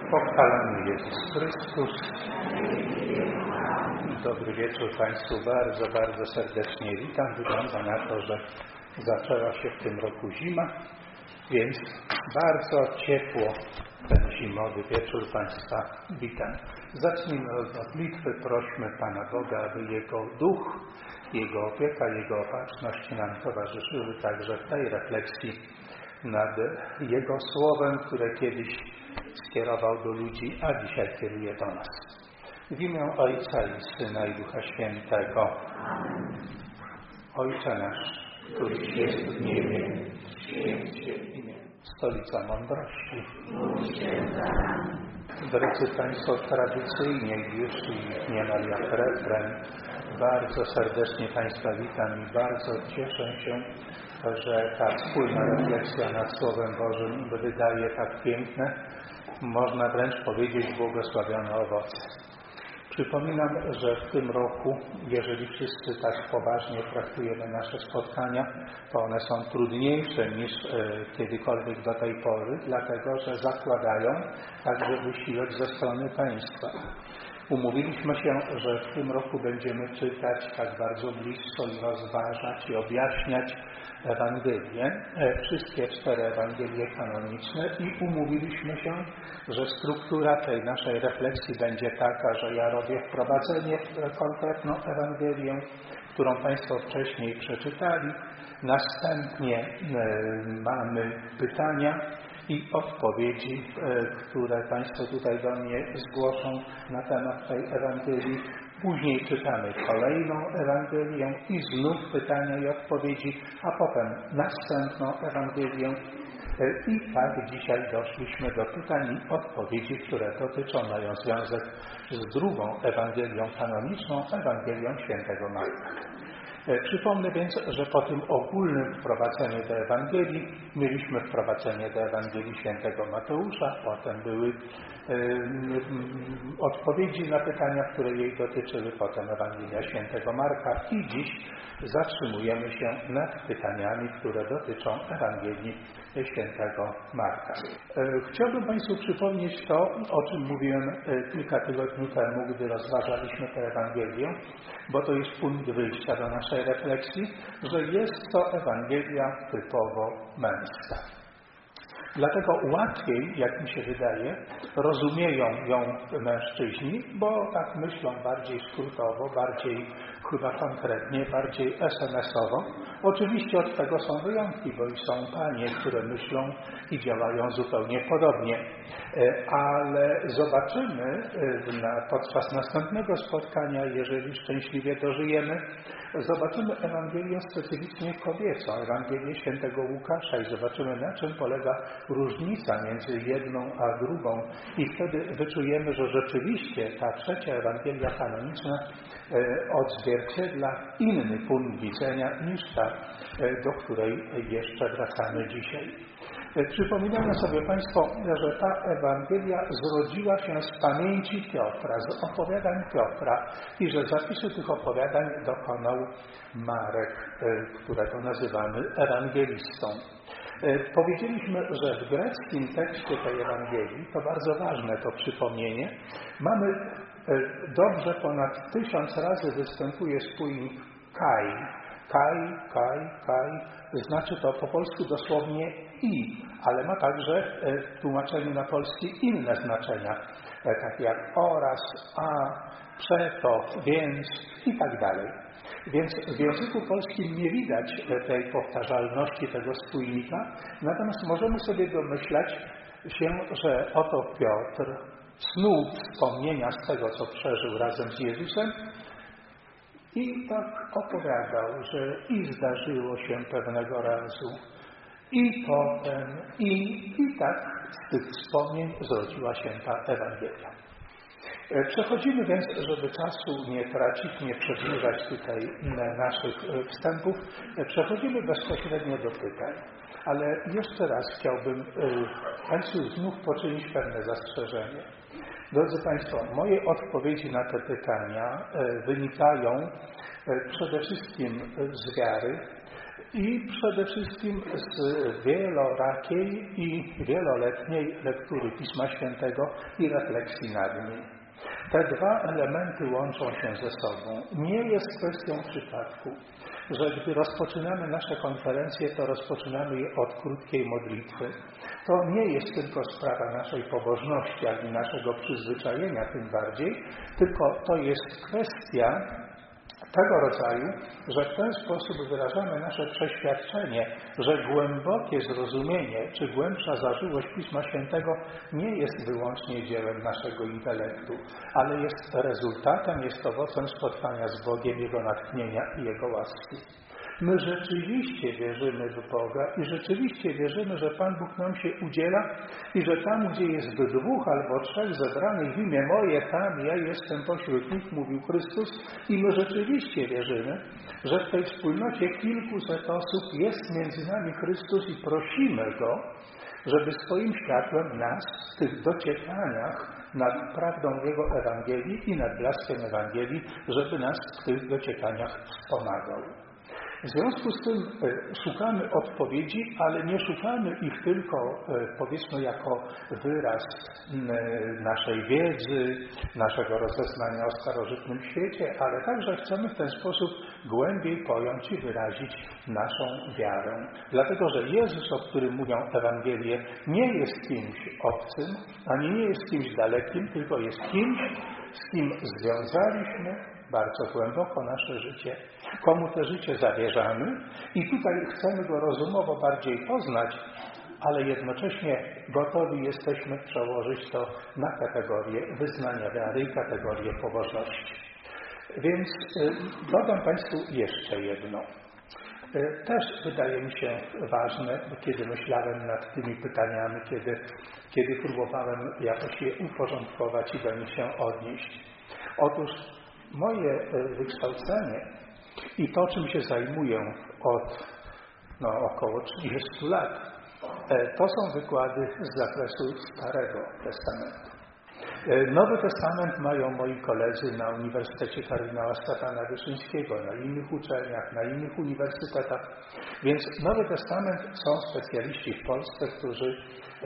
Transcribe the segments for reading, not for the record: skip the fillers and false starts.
Pochwalony Jezus Chrystus. Dobry wieczór Państwu. Bardzo serdecznie witam. Wygląda na to, że zaczęła się w tym roku zima, więc bardzo ciepło ten zimowy wieczór Państwa witam. Zacznijmy od modlitwy. Prośmy Pana Boga, aby Jego duch, Jego opieka, Jego opatrzność nam towarzyszyły także w tej refleksji nad Jego Słowem, które kiedyś skierował do ludzi, a dzisiaj kieruje do nas. W imię Ojca i Syna i Ducha Świętego. Ojcze nasz, któryś jest w niebie, święć się imię. Stolica mądrości. Drodzy Państwo, tradycyjnie już ich niemal jak refren. Bardzo serdecznie Państwa witam i bardzo cieszę się, że ta wspólna refleksja nad Słowem Bożym wydaje tak piękne, można wręcz powiedzieć błogosławione owoce. Przypominam, że w tym roku, jeżeli wszyscy tak poważnie traktujemy nasze spotkania, to one są trudniejsze niż kiedykolwiek do tej pory, dlatego że zakładają także wysiłek ze strony państwa. Umówiliśmy się, że w tym roku będziemy czytać tak bardzo blisko i rozważać i objaśniać Ewangelię, wszystkie 4 Ewangelie kanoniczne i umówiliśmy się, że struktura tej naszej refleksji będzie taka, że ja robię wprowadzenie w konkretną Ewangelię, którą Państwo wcześniej przeczytali, następnie mamy pytania i odpowiedzi, które Państwo tutaj do mnie zgłoszą na temat tej Ewangelii. Później czytamy kolejną Ewangelię i znów pytania i odpowiedzi, a potem następną Ewangelię. I tak dzisiaj doszliśmy do pytań i odpowiedzi, które mają związek z drugą Ewangelią kanoniczną, Ewangelią świętego Marka. Przypomnę więc, że po tym ogólnym wprowadzeniu do Ewangelii mieliśmy wprowadzenie do Ewangelii świętego Mateusza, potem były odpowiedzi na pytania, które jej dotyczyły, potem Ewangelia świętego Marka i dziś zatrzymujemy się nad pytaniami, które dotyczą Ewangelii świętego Marka. Chciałbym Państwu przypomnieć to, o czym mówiłem kilka tygodni temu, gdy rozważaliśmy tę Ewangelię, bo to jest punkt wyjścia do naszej refleksji, że jest to Ewangelia typowo męska. Dlatego łatwiej, jak mi się wydaje, rozumieją ją mężczyźni, bo tak myślą bardziej skrótowo, bardziej chyba konkretnie, bardziej SMS-owo. Oczywiście od tego są wyjątki, bo i są panie, które myślą i działają zupełnie podobnie. Ale zobaczymy podczas następnego spotkania, jeżeli szczęśliwie dożyjemy, zobaczymy Ewangelię specyficznie kobiecą, Ewangelię świętego Łukasza i zobaczymy, na czym polega różnica między jedną a drugą i wtedy wyczujemy, że rzeczywiście ta trzecia Ewangelia kanoniczna odzwierciedla inny punkt widzenia niż ta, do której jeszcze wracamy dzisiaj. Przypominamy sobie Państwo, że ta Ewangelia zrodziła się z pamięci Piotra, z opowiadań Piotra i że zapisy tych opowiadań dokonał Marek, którego nazywamy ewangelistą. Powiedzieliśmy, że w greckim tekście tej Ewangelii, to bardzo ważne to przypomnienie, mamy dobrze ponad 1000 razy występuje spójnik kai. Kai, znaczy to po polsku dosłownie i, ale ma także w tłumaczeniu na polski inne znaczenia, takie jak oraz, a, przeto, więc i tak dalej. Więc w języku polskim nie widać tej powtarzalności tego spójnika, natomiast możemy sobie domyślać się, że oto Piotr snuł wspomnienia z tego, co przeżył razem z Jezusem i tak opowiadał, że i zdarzyło się pewnego razu, i potem, i tak z tych wspomnień zrodziła się ta Ewangelia. Przechodzimy więc, żeby czasu nie tracić, nie przedłużać tutaj naszych wstępów, przechodzimy bezpośrednio do pytań. Ale jeszcze raz chciałbym Państwu znów poczynić pewne zastrzeżenie. Drodzy Państwo, moje odpowiedzi na te pytania wynikają przede wszystkim z wiary i przede wszystkim z wielorakiej i wieloletniej lektury Pisma Świętego i refleksji nad nim. Te dwa elementy łączą się ze sobą. Nie jest kwestią przypadku, że gdy rozpoczynamy nasze konferencje, to rozpoczynamy je od krótkiej modlitwy. To nie jest tylko sprawa naszej pobożności, jak i naszego przyzwyczajenia tym bardziej, tylko to jest kwestia tego rodzaju, że w ten sposób wyrażamy nasze przeświadczenie, że głębokie zrozumienie czy głębsza zażyłość Pisma Świętego nie jest wyłącznie dziełem naszego intelektu, ale jest rezultatem, jest owocem spotkania z Bogiem, Jego natchnienia i Jego łaski. My rzeczywiście wierzymy w Boga i rzeczywiście wierzymy, że Pan Bóg nam się udziela i że tam, gdzie jest 2 albo 3 zebranych w imię moje, tam ja jestem pośród nich, mówił Chrystus. I my rzeczywiście wierzymy, że w tej wspólnocie kilkuset osób jest między nami Chrystus i prosimy Go, żeby swoim światłem nas w tych dociekaniach nad prawdą Jego Ewangelii i nad blaskiem Ewangelii, żeby nas w tych dociekaniach wspomagał. W związku z tym szukamy odpowiedzi, ale nie szukamy ich tylko, powiedzmy, jako wyraz naszej wiedzy, naszego rozeznania o starożytnym świecie, ale także chcemy w ten sposób głębiej pojąć i wyrazić naszą wiarę. Dlatego, że Jezus, o którym mówią Ewangelie, nie jest kimś obcym, ani nie jest kimś dalekim, tylko jest kimś, z kim związaliśmy bardzo głęboko nasze życie, komu to życie zawierzamy i tutaj chcemy Go rozumowo bardziej poznać, ale jednocześnie gotowi jesteśmy przełożyć to na kategorię wyznania wiary i kategorię pobożności. Więc dodam Państwu jeszcze jedno. Też wydaje mi się ważne, kiedy myślałem nad tymi pytaniami, kiedy próbowałem jakoś je uporządkować i do nich się odnieść. Otóż moje wykształcenie i to, czym się zajmuję od około 30 lat, to są wykłady z zakresu Starego Testamentu. Nowy Testament mają moi koledzy na Uniwersytecie Kardynała Stefana Wyszyńskiego, na innych uczelniach, na innych uniwersytetach. Więc Nowy Testament są specjaliści w Polsce, którzy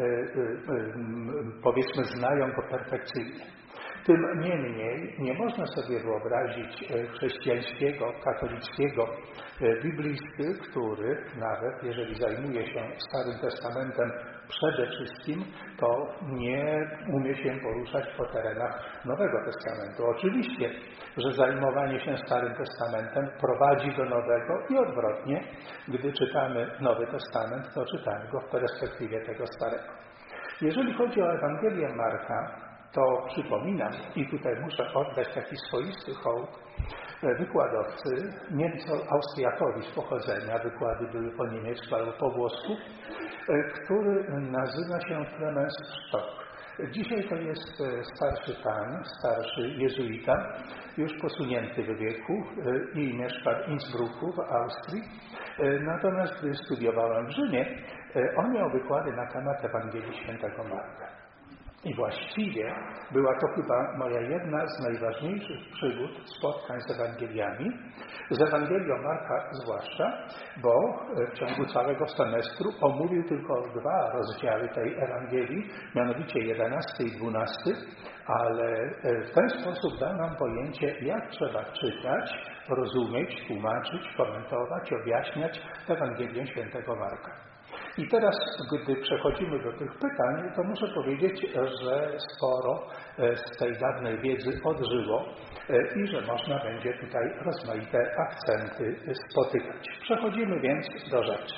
powiedzmy znają go perfekcyjnie. Tym niemniej nie można sobie wyobrazić chrześcijańskiego, katolickiego biblisty, który nawet jeżeli zajmuje się Starym Testamentem przede wszystkim, to nie umie się poruszać po terenach Nowego Testamentu. Oczywiście, że zajmowanie się Starym Testamentem prowadzi do Nowego i odwrotnie. Gdy czytamy Nowy Testament, to czytamy go w perspektywie tego Starego. Jeżeli chodzi o Ewangelię Marka, to przypominam, i tutaj muszę oddać taki swoisty hołd wykładowcy, Niemco-Austriakowi z pochodzenia, wykłady były po niemiecku albo po włosku, który nazywa się Clemens Stock. Dzisiaj to jest starszy pan, starszy jezuita, już posunięty w wieku i mieszka w Innsbrucku w Austrii. Natomiast gdy studiowałem w Rzymie, on miał wykłady na temat Ewangelii Świętego Marka. I właściwie była to chyba moja jedna z najważniejszych przygód, spotkań z Ewangeliami, z Ewangelią Marka zwłaszcza, bo w ciągu całego semestru omówił tylko 2 rozdziały tej Ewangelii, mianowicie 11 i 12, ale w ten sposób dał nam pojęcie, jak trzeba czytać, rozumieć, tłumaczyć, komentować, objaśniać Ewangelię Świętego Marka. I teraz, gdy przechodzimy do tych pytań, to muszę powiedzieć, że sporo z tej dawnej wiedzy odżyło i że można będzie tutaj rozmaite akcenty spotykać. Przechodzimy więc do rzeczy.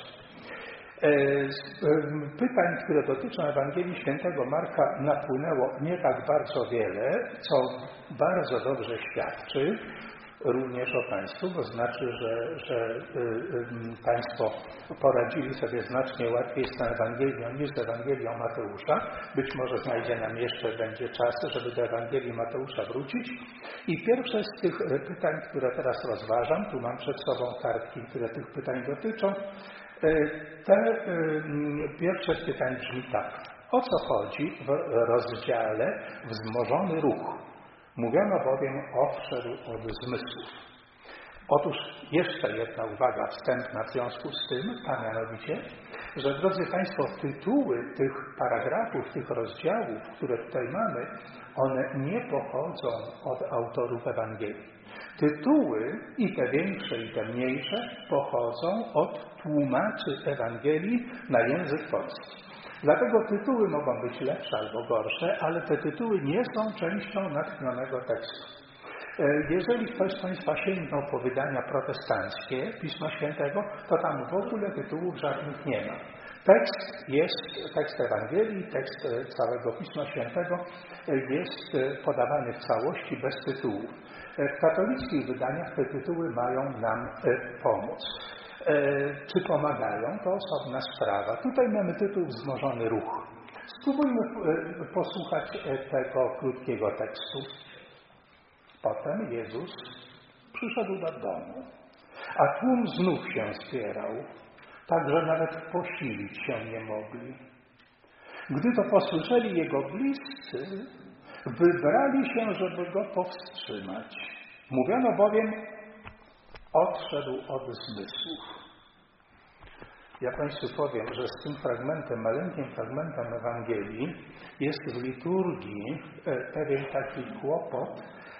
Pytań, które dotyczą Ewangelii Świętego Marka, napłynęło nie tak bardzo wiele, co bardzo dobrze świadczy również o Państwu, bo znaczy, że Państwo poradzili sobie znacznie łatwiej z tą Ewangelią niż z Ewangelią Mateusza. Być może znajdzie nam jeszcze będzie czas, żeby do Ewangelii Mateusza wrócić. I pierwsze z tych pytań, które teraz rozważam, tu mam przed sobą kartki, które tych pytań dotyczą. Pierwsze z pytań brzmi tak. O co chodzi w rozdziale Wzmożony ruch? Mówiono bowiem odszedł od zmysłów. Otóż jeszcze jedna uwaga wstępna w związku z tym, a mianowicie, że drodzy Państwo, tytuły tych paragrafów, tych rozdziałów, które tutaj mamy, one nie pochodzą od autorów Ewangelii. Tytuły, i te większe, i te mniejsze, pochodzą od tłumaczy Ewangelii na język polski. Dlatego tytuły mogą być lepsze albo gorsze, ale te tytuły nie są częścią natchnionego tekstu. Jeżeli ktoś z Państwa sięgnął po wydania protestanckie Pisma Świętego, to tam w ogóle tytułów żadnych nie ma. Tekst Ewangelii, tekst całego Pisma Świętego jest podawany w całości bez tytułów. W katolickich wydaniach te tytuły mają nam pomóc. Czy pomagają? To osobna sprawa. Tutaj mamy tytuł Wzmożony ruch. Spróbujmy posłuchać tego krótkiego tekstu. Potem Jezus przyszedł do domu, a tłum znów się zbierał, tak że nawet posilić się nie mogli. Gdy to posłyszeli Jego bliscy, wybrali się, żeby Go powstrzymać. Mówiono bowiem, odszedł od zmysłów. Ja Państwu powiem, że z tym fragmentem, maleńkim fragmentem Ewangelii jest w liturgii pewien taki kłopot,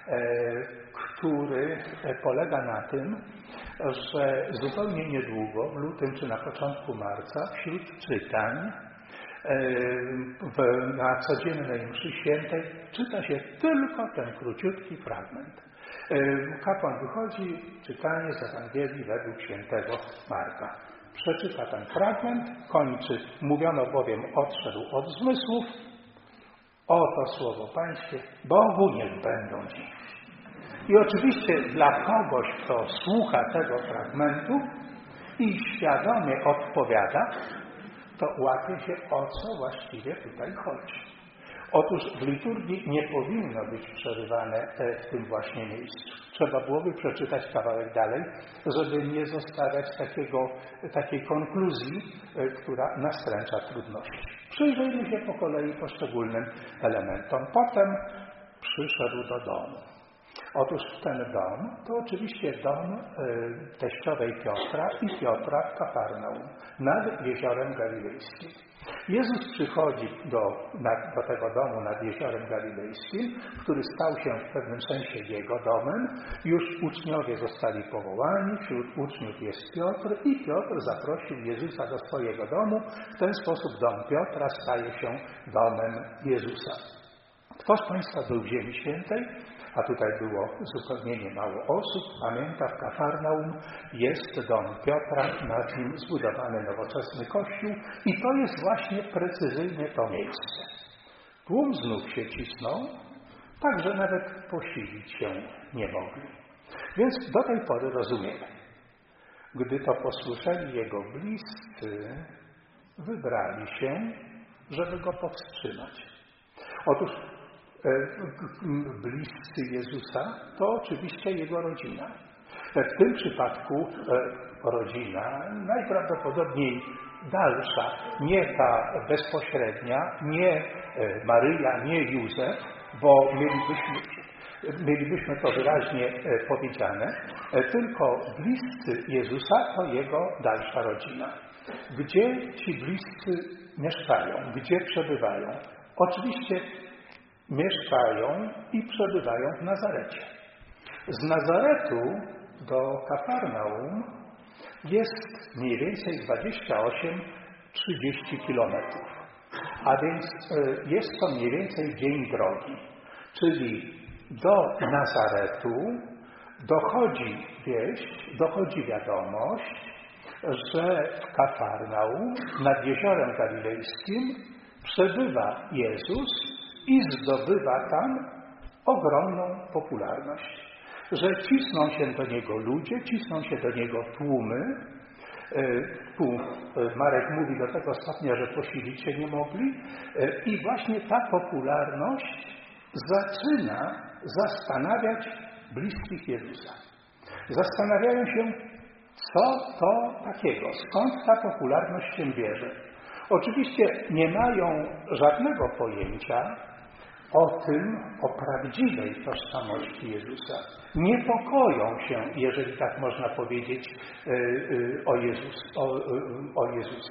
który polega na tym, że zupełnie niedługo, w lutym czy na początku marca, wśród czytań na codziennej mszy świętej czyta się tylko ten króciutki fragment. Kapłan wychodzi, czytanie z Ewangelii według świętego Marka. Przeczyta ten fragment, kończy. Mówiono bowiem, odszedł od zmysłów. Oto słowo Pańskie, Bogu niech będą dzięki. I oczywiście dla kogoś, kto słucha tego fragmentu i świadomie odpowiada, to łapie się, o co właściwie tutaj chodzi. Otóż w liturgii nie powinno być przerywane w tym właśnie miejscu. Trzeba byłoby przeczytać kawałek dalej, żeby nie zostawiać takiej konkluzji, która nastręcza trudności. Przyjrzyjmy się po kolei poszczególnym elementom. Potem przyszedł do domu. Otóż ten dom to oczywiście dom teściowej Piotra i Piotra w Kafarnaum nad Jeziorem Galilejskim. Jezus przychodzi do tego domu nad Jeziorem Galilejskim, który stał się w pewnym sensie jego domem. Już uczniowie zostali powołani, wśród uczniów jest Piotr i Piotr zaprosił Jezusa do swojego domu. W ten sposób dom Piotra staje się domem Jezusa. Kto z Państwa był w Ziemi Świętej? A tutaj było zupełnie niemało osób. Pamięta, w Kafarnaum jest dom Piotra, nad nim zbudowany nowoczesny kościół i to jest właśnie precyzyjnie to miejsce. Tłum znów się cisnął, tak że nawet posilić się nie mogli. Więc do tej pory rozumiemy. Gdy to posłyszeli Jego bliscy, wybrali się, żeby Go powstrzymać. Otóż bliscy Jezusa to oczywiście Jego rodzina. W tym przypadku rodzina najprawdopodobniej dalsza, nie ta bezpośrednia, nie Maryja, nie Józef, bo mielibyśmy to wyraźnie powiedziane, tylko bliscy Jezusa to Jego dalsza rodzina. Gdzie ci bliscy mieszkają? Gdzie przebywają? Oczywiście mieszkają i przebywają w Nazarecie. Z Nazaretu do Kafarnaum jest mniej więcej 28-30 kilometrów. A więc jest to mniej więcej dzień drogi. Czyli do Nazaretu dochodzi wieść, dochodzi wiadomość, że w Kafarnaum nad Jeziorem Galilejskim przebywa Jezus i zdobywa tam ogromną popularność. Że cisną się do Niego ludzie, cisną się do Niego tłumy. Tu Marek mówi do tego stopnia, że posilić się nie mogli. I właśnie ta popularność zaczyna zastanawiać bliskich Jezusa. Zastanawiają się, co to takiego, skąd ta popularność się bierze. Oczywiście nie mają żadnego pojęcia o tym, o prawdziwej tożsamości Jezusa. Niepokoją się, jeżeli tak można powiedzieć, o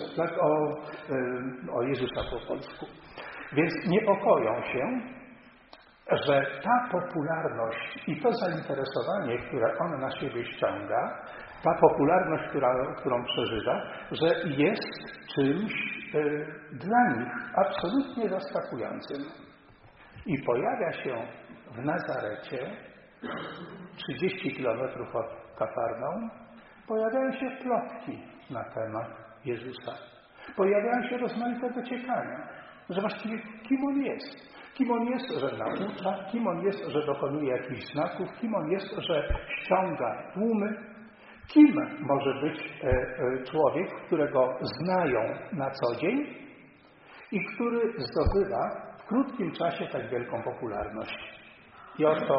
Jezusa po polsku. Więc niepokoją się, że ta popularność i to zainteresowanie, które on na siebie ściąga, ta popularność, którą przeżywa, że jest czymś dla nich absolutnie zaskakującym. I pojawia się w Nazarecie, 30 kilometrów od Kafarnaum, pojawiają się plotki na temat Jezusa. Pojawiają się rozmaite dociekania, że właściwie kim on jest. Kim on jest, że naucza, kim on jest, że dokonuje jakichś znaków, kim on jest, że ściąga tłumy. Kim może być człowiek, którego znają na co dzień i który zdobywa w krótkim czasie tak wielką popularność. I oto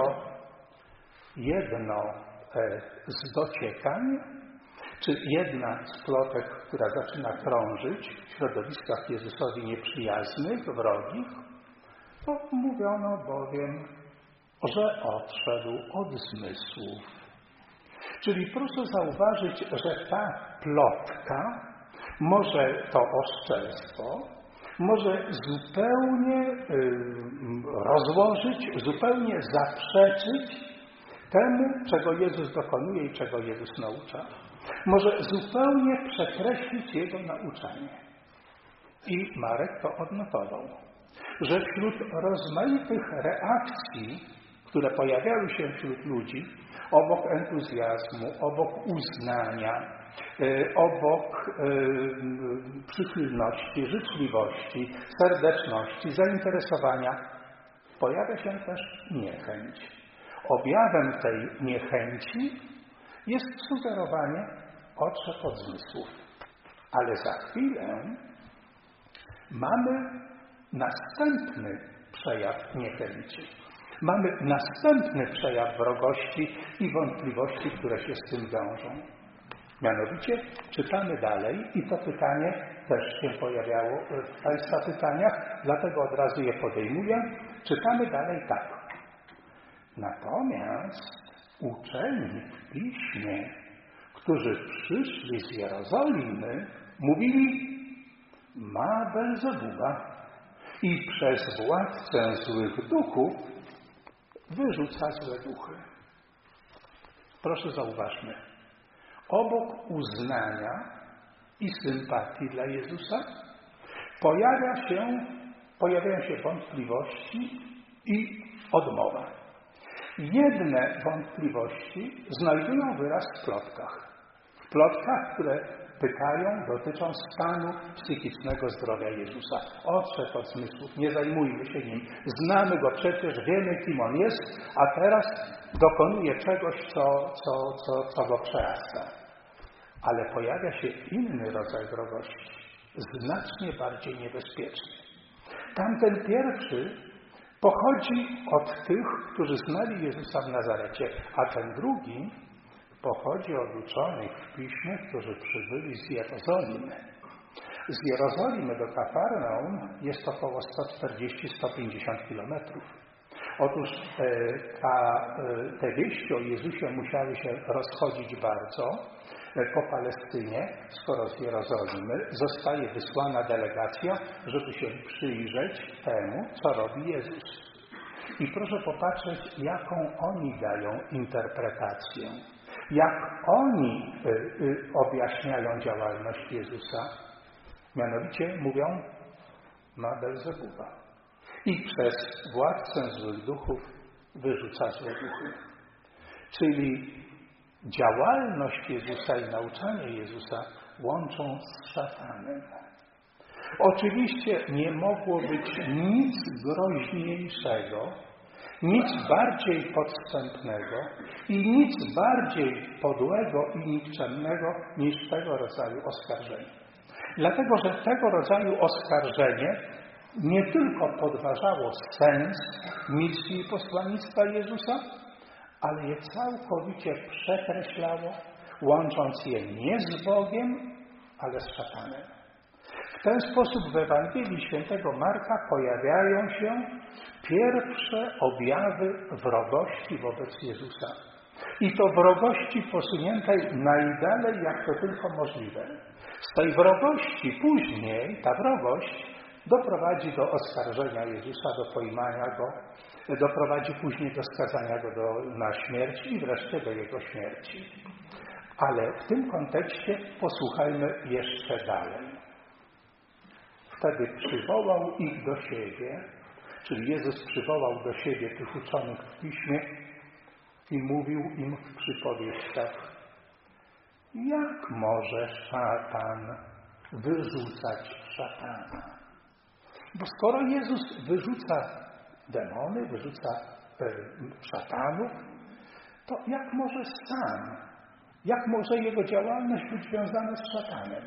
jedno z dociekań, czy jedna z plotek, która zaczyna krążyć w środowiskach Jezusowi nieprzyjaznych, wrogich, to mówiono bowiem, że odszedł od zmysłów. Czyli proszę zauważyć, że ta plotka, może to oszczerstwo, może zupełnie rozłożyć, zupełnie zaprzeczyć temu, czego Jezus dokonuje i czego Jezus naucza. Może zupełnie przekreślić Jego nauczanie. I Marek to odnotował, że wśród rozmaitych reakcji, które pojawiały się wśród ludzi, obok entuzjazmu, obok uznania, obok przychylności, życzliwości, serdeczności, zainteresowania, pojawia się też niechęć. Objawem tej niechęci jest sugerowanie odszedł od zmysłów. Ale za chwilę mamy następny przejaw niechęci. Mamy następny przejaw wrogości i wątpliwości, które się z tym wiążą. Mianowicie czytamy dalej i to pytanie też się pojawiało w Państwa pytaniach, dlatego od razu je podejmuję. Czytamy dalej tak. Natomiast uczeni w Piśmie, którzy przyszli z Jerozolimy, mówili: ma Belzebuba i przez władcę złych duchów wyrzuca złe duchy. Proszę zauważmy, obok uznania i sympatii dla Jezusa pojawiają się wątpliwości i odmowa. Jedne wątpliwości znajdują wyraz w plotkach. W plotkach, które dotyczą stanu psychicznego zdrowia Jezusa. Odszedł od zmysłów, nie zajmujmy się nim. Znamy go przecież, wiemy, kim on jest, a teraz dokonuje czegoś, co go przerasta. Ale pojawia się inny rodzaj wrogości, znacznie bardziej niebezpieczny. Tamten pierwszy pochodzi od tych, którzy znali Jezusa w Nazarecie, a ten drugi pochodzi od uczonych w Piśmie, którzy przybyli z Jerozolimy. Z Jerozolimy do Kafarnaum jest około 140-150 kilometrów. Otóż te wieści o Jezusie musiały się rozchodzić bardzo po Palestynie, skoro z Jerozolimy zostaje wysłana delegacja, żeby się przyjrzeć temu, co robi Jezus. I proszę popatrzeć, jaką oni dają interpretację. Jak oni objaśniają działalność Jezusa. Mianowicie mówią: ma Belzebuba i przez władcę złych duchów wyrzuca złe duchy. Czyli działalność Jezusa i nauczanie Jezusa łączą z szatanem. Oczywiście nie mogło być nic groźniejszego, nic bardziej podstępnego i nic bardziej podłego i nikczemnego niż tego rodzaju oskarżenie. Dlatego, że tego rodzaju oskarżenie nie tylko podważało sens misji i posłannictwa Jezusa, ale je całkowicie przekreślało, łącząc je nie z Bogiem, ale z szatanem. W ten sposób w Ewangelii Świętego Marka pojawiają się pierwsze objawy wrogości wobec Jezusa. I to wrogości posuniętej najdalej, jak to tylko możliwe. Z tej wrogości później, ta wrogość doprowadzi do oskarżenia Jezusa, do pojmania Go, doprowadzi później do skazania Go na śmierć i wreszcie do Jego śmierci. Ale w tym kontekście posłuchajmy jeszcze dalej. Wtedy przywołał ich do siebie, czyli Jezus przywołał do siebie tych uczonych w Piśmie i mówił im w przypowieściach: jak może szatan wyrzucać szatana? Bo skoro Jezus wyrzuca demony, wyrzuca szatanów, to jak może sam, jak może jego działalność być związana z szatanem?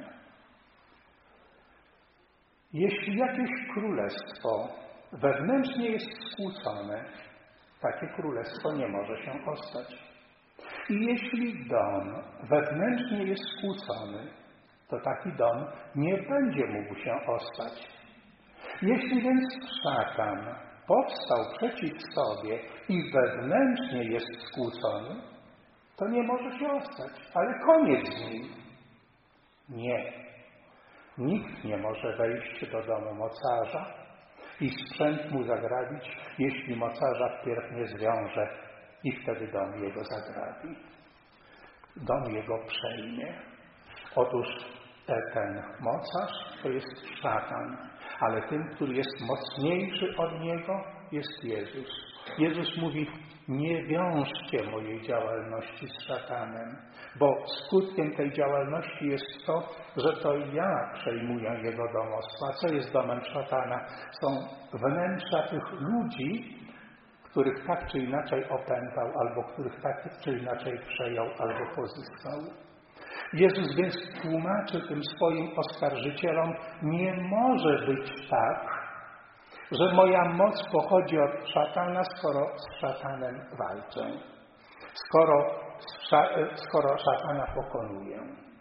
Jeśli jakieś królestwo wewnętrznie jest skłócone, takie królestwo nie może się ostać. I jeśli dom wewnętrznie jest skłócony, to taki dom nie będzie mógł się ostać. Jeśli więc szatan powstał przeciw sobie i wewnętrznie jest skłócony, to nie może się ostać, ale koniec z nim. Nie. Nikt nie może wejść do domu mocarza i sprzęt mu zagrabić, jeśli mocarza wpierw nie zwiąże i wtedy dom jego zagrabi. Dom jego przejmie. Otóż ten mocarz to jest szatan, ale tym, który jest mocniejszy od niego, jest Jezus. Jezus mówi: nie wiążcie mojej działalności z szatanem, bo skutkiem tej działalności jest to, że to ja przejmuję jego domostwa. Co jest domem szatana? Są wnętrza tych ludzi, których tak czy inaczej opętał, albo których tak czy inaczej przejął, albo pozyskał. Jezus więc tłumaczy tym swoim oskarżycielom: nie może być tak, że moja moc pochodzi od szatana, skoro z szatanem walczę, skoro szatana pokonuję.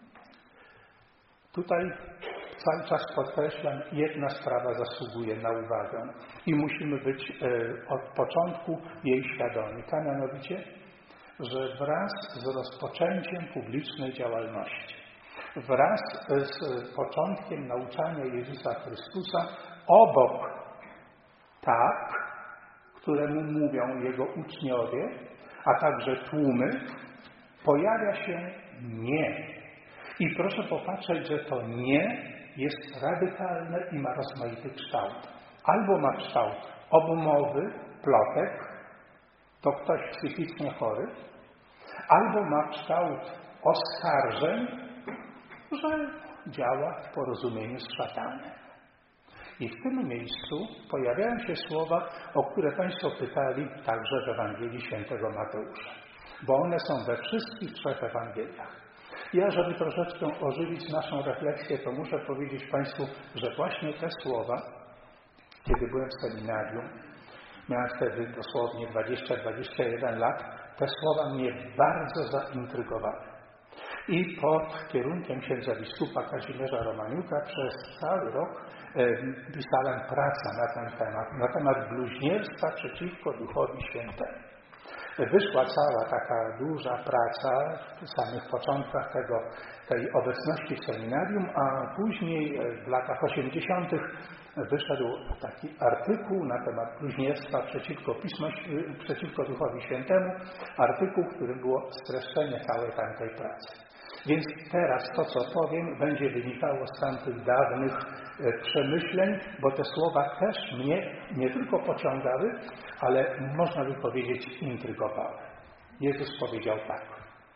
Tutaj cały czas podkreślam, jedna sprawa zasługuje na uwagę i musimy być od początku jej świadomi, a mianowicie, że wraz z rozpoczęciem publicznej działalności, wraz z początkiem nauczania Jezusa Chrystusa, obok tak, któremu mówią Jego uczniowie, a także tłumy, pojawia się nie. I proszę popatrzeć, że to nie jest radykalne i ma rozmaity kształt. Albo ma kształt obmowy, plotek, to ktoś psychicznie chory, albo ma kształt oskarżeń, że działa w porozumieniu z szatanem. I w tym miejscu pojawiają się słowa, o które Państwo pytali także w Ewangelii Świętego Mateusza, bo one są we wszystkich trzech Ewangeliach. Ja, żeby troszeczkę ożywić naszą refleksję, to muszę powiedzieć Państwu, że właśnie te słowa, kiedy byłem w seminarium, miałem wtedy dosłownie 20-21 lat, te słowa mnie bardzo zaintrygowały. I pod kierunkiem księdza biskupa Kazimierza Romaniuka przez cały rok pisałem pracę na temat bluźnierstwa przeciwko Duchowi Świętemu. Wyszła cała taka duża praca w samych początkach tej obecności w seminarium, a później w latach 80. wyszedł taki artykuł na temat bluźnierstwa przeciwko Duchowi Świętemu, artykuł, w którym było streszczenie całej tamtej pracy. Więc teraz to, co powiem, będzie wynikało z tamtych dawnych przemyśleń, bo te słowa też mnie nie tylko pociągały, ale można by powiedzieć intrygowały. Jezus powiedział tak: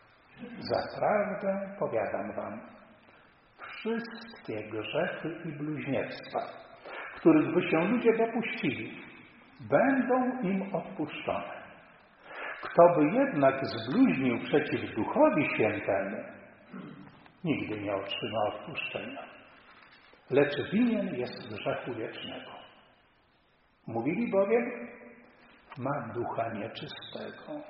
zaprawdę powiadam wam, wszystkie grzechy i bluźnierstwa, których by się ludzie dopuścili, będą im odpuszczone. Kto by jednak zbluźnił przeciw Duchowi Świętemu, nigdy nie otrzyma odpuszczenia, lecz winien jest grzechu wiecznego. Mówili bowiem, ma ducha nieczystego.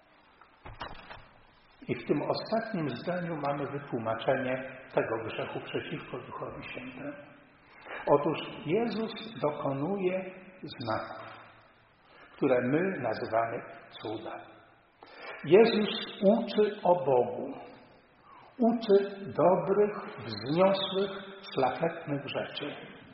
I w tym ostatnim zdaniu mamy wytłumaczenie tego grzechu przeciwko Duchowi Świętemu. Otóż Jezus dokonuje znaków. które my nazywamy cuda. Jezus uczy o Bogu. Uczy dobrych, wzniosłych, szlachetnych rzeczy.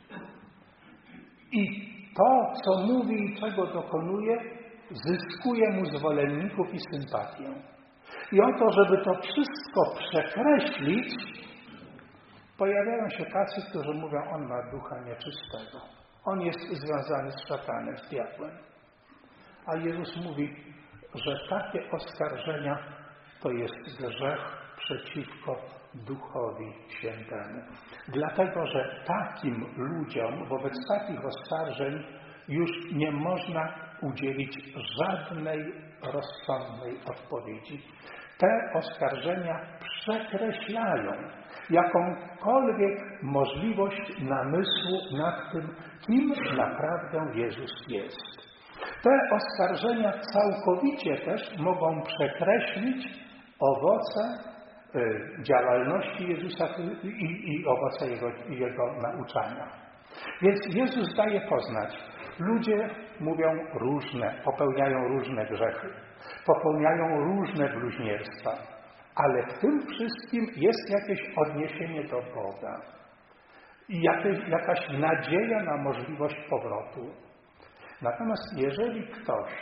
I to, co mówi i czego dokonuje, zyskuje mu zwolenników i sympatię. I oto, żeby to wszystko przekreślić, pojawiają się tacy, którzy mówią, on ma ducha nieczystego. On jest związany z szatanem, z diabłem. A Jezus mówi, że takie oskarżenia to jest grzech przeciwko Duchowi Świętemu. Dlatego, że takim ludziom, wobec takich oskarżeń już nie można udzielić żadnej rozsądnej odpowiedzi. Te oskarżenia przekreślają jakąkolwiek możliwość namysłu nad tym, kim naprawdę Jezus jest. Te oskarżenia całkowicie też mogą przekreślić owoce działalności Jezusa i owoce Jego nauczania. Więc Jezus daje poznać, ludzie mówią różne, popełniają różne grzechy, popełniają różne bluźnierstwa, ale w tym wszystkim jest jakieś odniesienie do Boga i jakaś nadzieja na możliwość powrotu. Natomiast jeżeli ktoś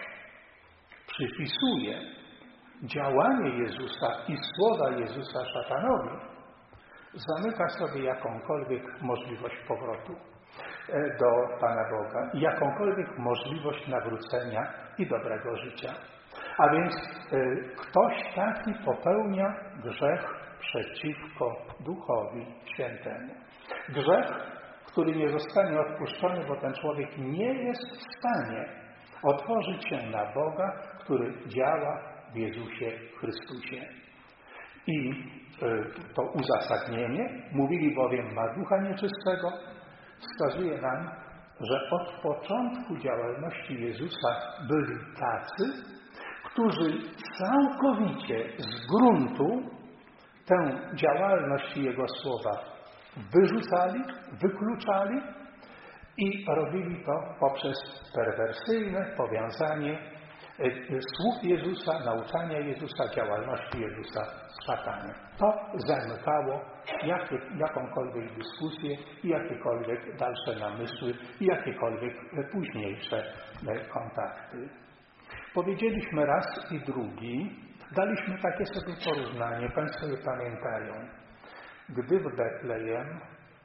przypisuje działanie Jezusa i słowa Jezusa szatanowi, zamyka sobie jakąkolwiek możliwość powrotu do Pana Boga i jakąkolwiek możliwość nawrócenia i dobrego życia. A więc ktoś taki popełnia grzech przeciwko Duchowi Świętemu. Grzech, który nie zostanie odpuszczony, bo ten człowiek nie jest w stanie otworzyć się na Boga, który działa w Jezusie Chrystusie. I to uzasadnienie, mówili bowiem ma ducha nieczystego, wskazuje nam, że od początku działalności Jezusa byli tacy, którzy całkowicie z gruntu tę działalność Jego słowa wyrzucali, wykluczali i robili to poprzez perwersyjne powiązanie słów Jezusa, nauczania Jezusa, działalności Jezusa z szatanem. To zamykało jakąkolwiek dyskusję i jakiekolwiek dalsze namysły i jakiekolwiek późniejsze kontakty. Powiedzieliśmy raz i drugi, daliśmy takie sobie porównanie, Państwo je pamiętają. Gdy w Betlejem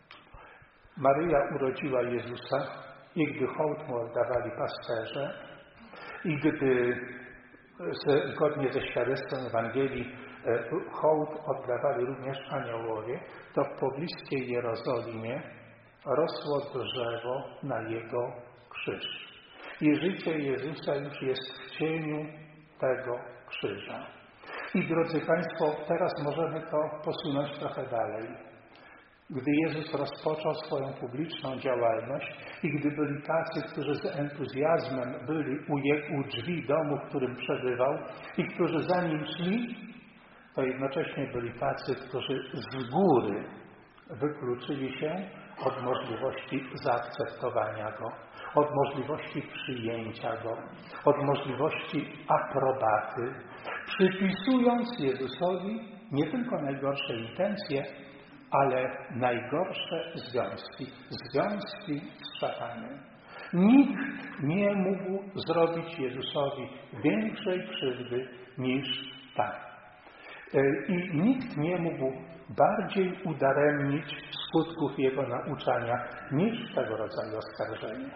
Maryja urodziła Jezusa i gdy hołd mu oddawali pasterze i gdy zgodnie ze świadectwem Ewangelii hołd oddawali również aniołowie, to w pobliskiej Jerozolimie rosło drzewo na Jego krzyż. I życie Jezusa już jest w cieniu tego krzyża. I drodzy Państwo, teraz możemy to posunąć trochę dalej. Gdy Jezus rozpoczął swoją publiczną działalność i gdy byli tacy, którzy z entuzjazmem byli u drzwi domu, w którym przebywał i którzy za Nim szli, to jednocześnie byli tacy, którzy z góry wykluczyli się od możliwości zaakceptowania Go, od możliwości przyjęcia Go, od możliwości aprobaty, przypisując Jezusowi nie tylko najgorsze intencje, ale najgorsze związki z szatanem. Nikt nie mógł zrobić Jezusowi większej krzywdy niż ta. I nikt nie mógł bardziej udaremnić skutków Jego nauczania niż tego rodzaju oskarżenie.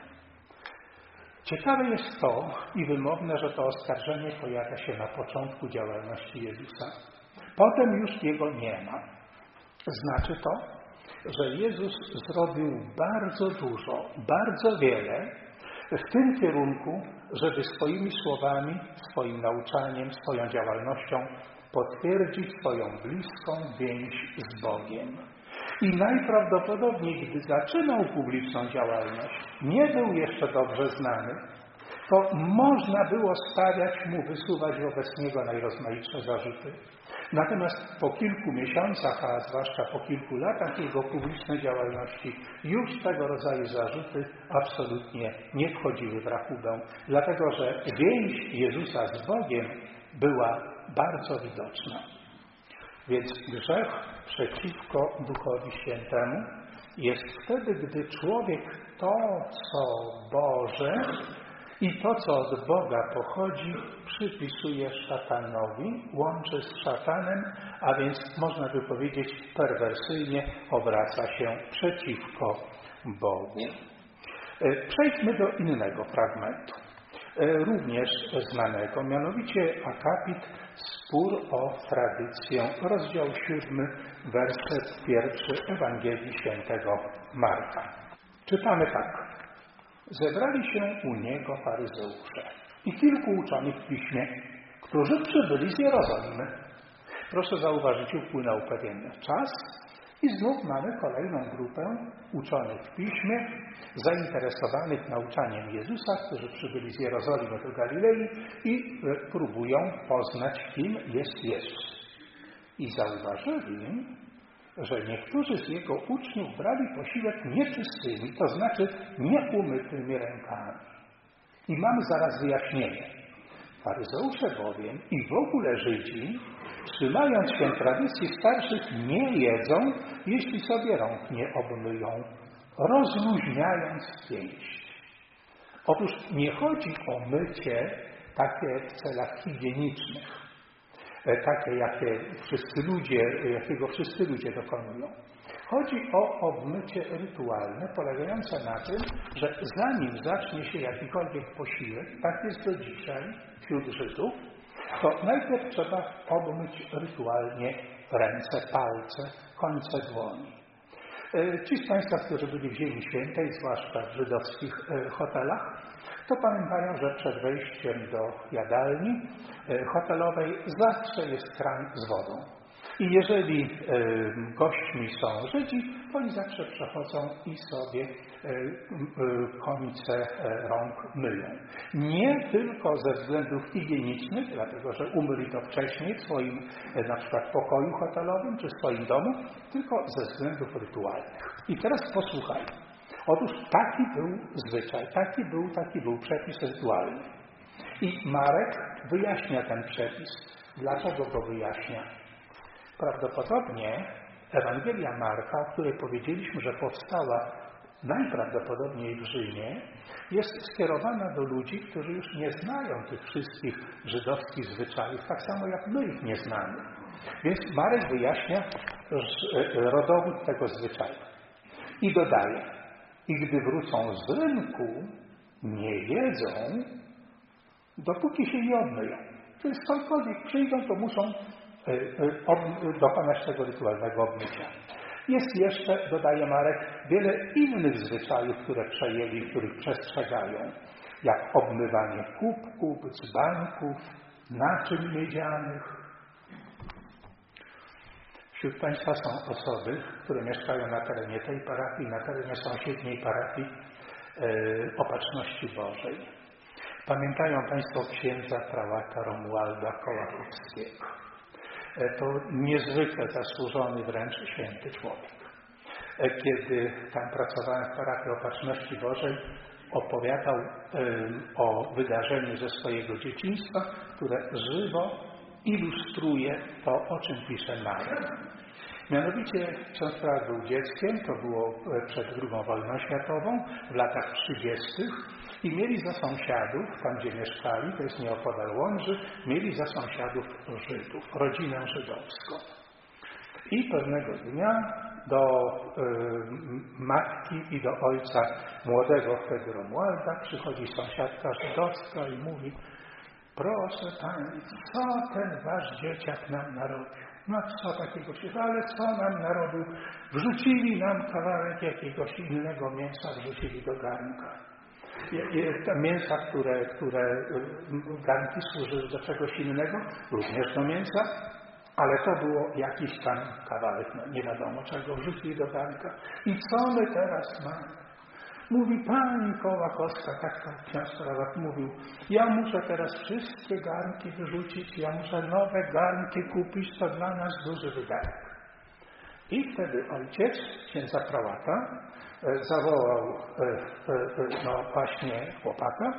Ciekawe jest to i wymowne, że to oskarżenie pojawia się na początku działalności Jezusa. Potem już Jego nie ma. Znaczy to, że Jezus zrobił bardzo dużo, bardzo wiele w tym kierunku, żeby swoimi słowami, swoim nauczaniem, swoją działalnością potwierdzić swoją bliską więź z Bogiem. I najprawdopodobniej, gdy zaczynał publiczną działalność, nie był jeszcze dobrze znany, to można było stawiać mu, wysuwać wobec niego najrozmaitsze zarzuty. Natomiast po kilku miesiącach, a zwłaszcza po kilku latach jego publicznej działalności, już tego rodzaju zarzuty absolutnie nie wchodziły w rachubę, dlatego że więź Jezusa z Bogiem była bardzo widoczna. Więc grzech przeciwko Duchowi Świętemu jest wtedy, gdy człowiek to, co Boże i to, co od Boga pochodzi, przypisuje szatanowi, łączy z szatanem, a więc można by powiedzieć perwersyjnie obraca się przeciwko Bogu. Przejdźmy do innego fragmentu, również znanego, mianowicie akapit Spór o tradycję, rozdział 7, werset 1 Ewangelii Świętego Marka. Czytamy tak. Zebrali się u niego faryzeusze i kilku uczonych w piśmie, którzy przybyli z Jerozolimy. Proszę zauważyć, upłynął pewien czas i znów mamy kolejną grupę uczonych w piśmie, zainteresowanych nauczaniem Jezusa, którzy przybyli z Jerozolimy do Galilei i próbują poznać, kim jest Jezus. I zauważyli, że niektórzy z jego uczniów brali posiłek nieczystymi, to znaczy nieumytymi rękami. I mamy zaraz wyjaśnienie. Faryzeusze bowiem i w ogóle Żydzi, trzymając się tradycji starszych, nie jedzą, jeśli sobie rąk nie obmyją, rozluźniając pięść. Otóż nie chodzi o mycie takie w celach higienicznych, takie, jakiego wszyscy ludzie dokonują. Chodzi o obmycie rytualne, polegające na tym, że zanim zacznie się jakikolwiek posiłek, tak jest do dzisiaj wśród Żydów, to najpierw trzeba obmyć rytualnie ręce, palce, końce dłoni. Ci z Państwa, którzy byli w Ziemi Świętej, zwłaszcza w żydowskich hotelach, to pamiętają, że przed wejściem do jadalni hotelowej zawsze jest kran z wodą. I jeżeli gośćmi są Żydzi, to oni zawsze przechodzą i sobie końce rąk myją. Nie tylko ze względów higienicznych, dlatego że umyli to wcześniej w swoim na przykład pokoju hotelowym czy w swoim domu, tylko ze względów rytualnych. I teraz posłuchaj. Otóż taki był zwyczaj, taki był przepis rytualny. I Marek wyjaśnia ten przepis. Dlaczego go wyjaśnia? Prawdopodobnie Ewangelia Marka, o której powiedzieliśmy, że powstała najprawdopodobniej w Rzymie, jest skierowana do ludzi, którzy już nie znają tych wszystkich żydowskich zwyczajów, tak samo jak my ich nie znamy. Więc Marek wyjaśnia rodowód tego zwyczaju. I dodaje, i gdy wrócą z rynku, nie jedzą, dopóki się nie obmyją. To jest skądkolwiek przyjdą, to muszą dokonać tego rytualnego obmycia. Jest jeszcze, dodaje Marek, wiele innych zwyczajów, które przejęli, których przestrzegają, jak obmywanie kubków, dzbanków, naczyń miedzianych. Wśród Państwa są osoby, które mieszkają na terenie tej parafii, na terenie sąsiedniej parafii Opatrzności Bożej. Pamiętają Państwo księdza prałata Romualda Kołakowskiego. To niezwykle zasłużony, wręcz święty człowiek. Kiedy tam pracowałem w parafii Opatrzności Bożej, opowiadał o wydarzeniu ze swojego dzieciństwa, które żywo ilustruje to, o czym pisze Marek. Mianowicie ksiądz prałat był dzieckiem, to było przed II wojną światową, w latach 30. i mieli za sąsiadów, tam gdzie mieszkali, to jest nieopodal Łomży, mieli za sąsiadów Żydów, rodzinę żydowską. I pewnego dnia do matki i do ojca młodego wtedy Romualda przychodzi sąsiadka żydowska i mówi: proszę pani, co ten wasz dzieciak nam narobił? No co takiego się, ale co nam narobił? Wrzucili nam kawałek jakiegoś innego mięsa, wrzucili do garnka. Te mięsa, które garnki służyły do czegoś innego, również do mięsa, ale to było jakiś tam kawałek, no nie wiadomo czego, wrzucili do garnka. I co my teraz mamy? Mówi, pani Kołakowska, tak to ksiądz prałat mówił, ja muszę teraz wszystkie garnki wyrzucić, ja muszę nowe garnki kupić, to dla nas duży wydatek. I wtedy ojciec księdza prałata zawołał właśnie chłopaka.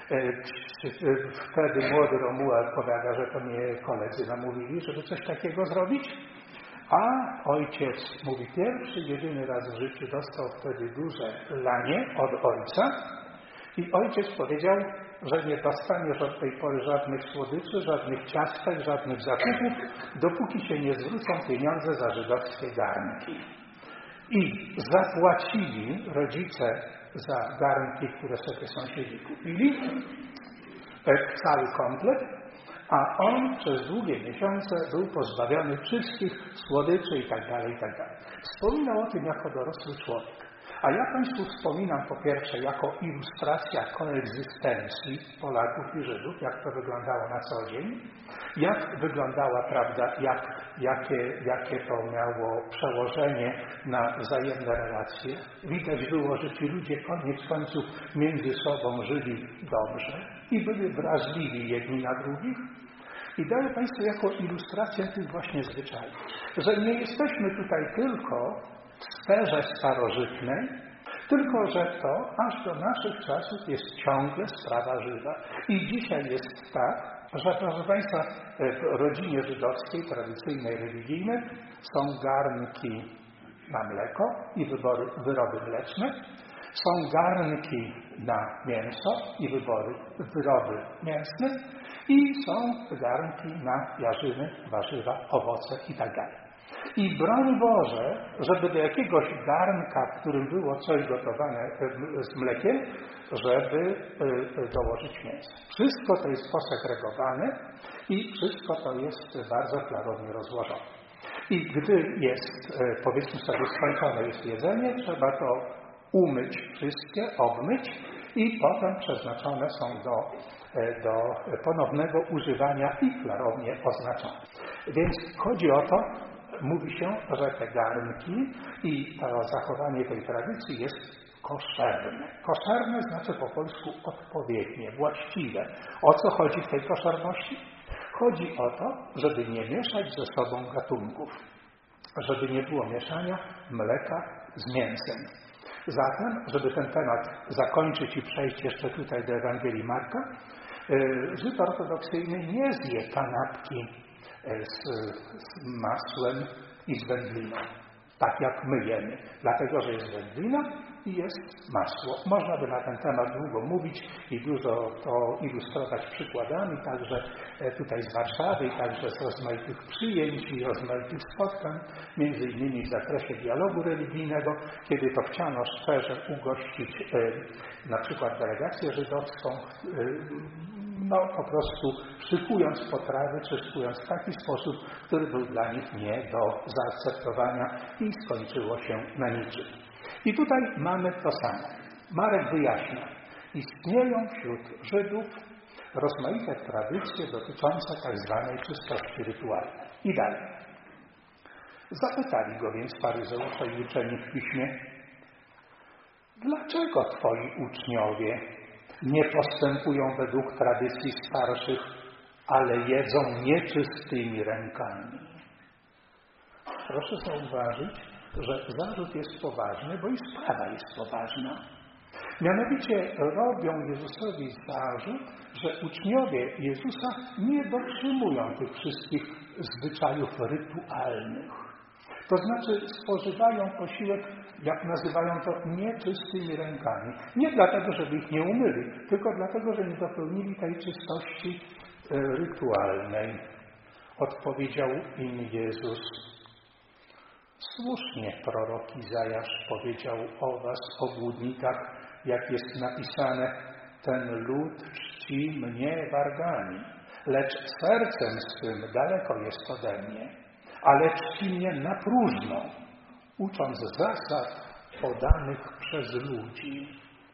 Wtedy młody Romuald powiada, że to mnie koledzy namówili, żeby coś takiego zrobić. A ojciec mówi, pierwszy, jedyny raz w życiu dostał wtedy duże lanie od ojca. I ojciec powiedział, że nie dostaniesz od tej pory żadnych słodyczy, żadnych ciastek, żadnych zakupów, dopóki się nie zwrócą pieniądze za żydowskie garnki. I zapłacili rodzice za garnki, które sobie sąsiedzi kupili, cały komplet, a on przez długie miesiące był pozbawiony wszystkich słodyczy itd. Wspominał o tym jako dorosły człowiek. A ja Państwu wspominam po pierwsze jako ilustracja koegzystencji Polaków i Żydów, jak to wyglądało na co dzień, jak wyglądała, prawda, jakie to miało przełożenie na wzajemne relacje. Widać było, że ci ludzie koniec końców między sobą żyli dobrze i byli wrażliwi jedni na drugich. I daję Państwu jako ilustrację tych właśnie zwyczajów, że nie jesteśmy tutaj tylko w sferze starożytnej, tylko że to aż do naszych czasów jest ciągle sprawa żywa. I dzisiaj jest tak, że proszę Państwa, w rodzinie żydowskiej, tradycyjnej, religijnej są garnki na mleko i wyroby mleczne, są garnki na mięso i wyroby mięsne i są garnki na jarzyny, warzywa, owoce itd. I broń Boże, żeby do jakiegoś garnka, w którym było coś gotowane z mlekiem, żeby dołożyć mięso. Wszystko to jest posegregowane i wszystko to jest bardzo klarownie rozłożone. I gdy jest, powiedzmy sobie, skończone jest jedzenie, trzeba to umyć wszystkie, obmyć i potem przeznaczone są do ponownego używania i klarownie oznaczone. Więc chodzi o to, mówi się, że te garnki i to zachowanie tej tradycji jest koszerne. Koszerne znaczy po polsku odpowiednie, właściwe. O co chodzi w tej koszerności? Chodzi o to, żeby nie mieszać ze sobą gatunków, żeby nie było mieszania mleka z mięsem. Zatem, żeby ten temat zakończyć i przejść jeszcze tutaj do Ewangelii Marka, Żyd ortodoksyjny nie zje kanapki z masłem i z wędliną, tak jak my jemy, dlatego że jest wędlina i jest masło. Można by na ten temat długo mówić i dużo to ilustrować przykładami, także tutaj z Warszawy i także z rozmaitych przyjęć i rozmaitych spotkań, między innymi w zakresie dialogu religijnego, kiedy to chciano szczerze ugościć na przykład delegację żydowską, po prostu szykując potrawy, czy szykując w taki sposób, który był dla nich nie do zaakceptowania i skończyło się na niczym. I tutaj mamy to samo. Marek wyjaśnia, istnieją wśród Żydów rozmaite tradycje dotyczące tak zwanej czystości rytualnej. I dalej. Zapytali go więc faryzeusze i uczeni w piśmie, dlaczego twoi uczniowie nie postępują według tradycji starszych, ale jedzą nieczystymi rękami? Proszę zauważyć, że zarzut jest poważny, bo i sprawa jest poważna. Mianowicie robią Jezusowi zarzut, że uczniowie Jezusa nie dotrzymują tych wszystkich zwyczajów rytualnych. To znaczy spożywają posiłek, jak nazywają to, nieczystymi rękami. Nie dlatego, żeby ich nie umyli, tylko dlatego, że nie dopełnili tej czystości rytualnej. Odpowiedział im Jezus, słusznie prorok Izajasz powiedział o was, obłudnikach, jak jest napisane, ten lud czci mnie wargami, lecz sercem swym daleko jest ode mnie, ale czci mnie na próżno, ucząc zasad podanych przez ludzi.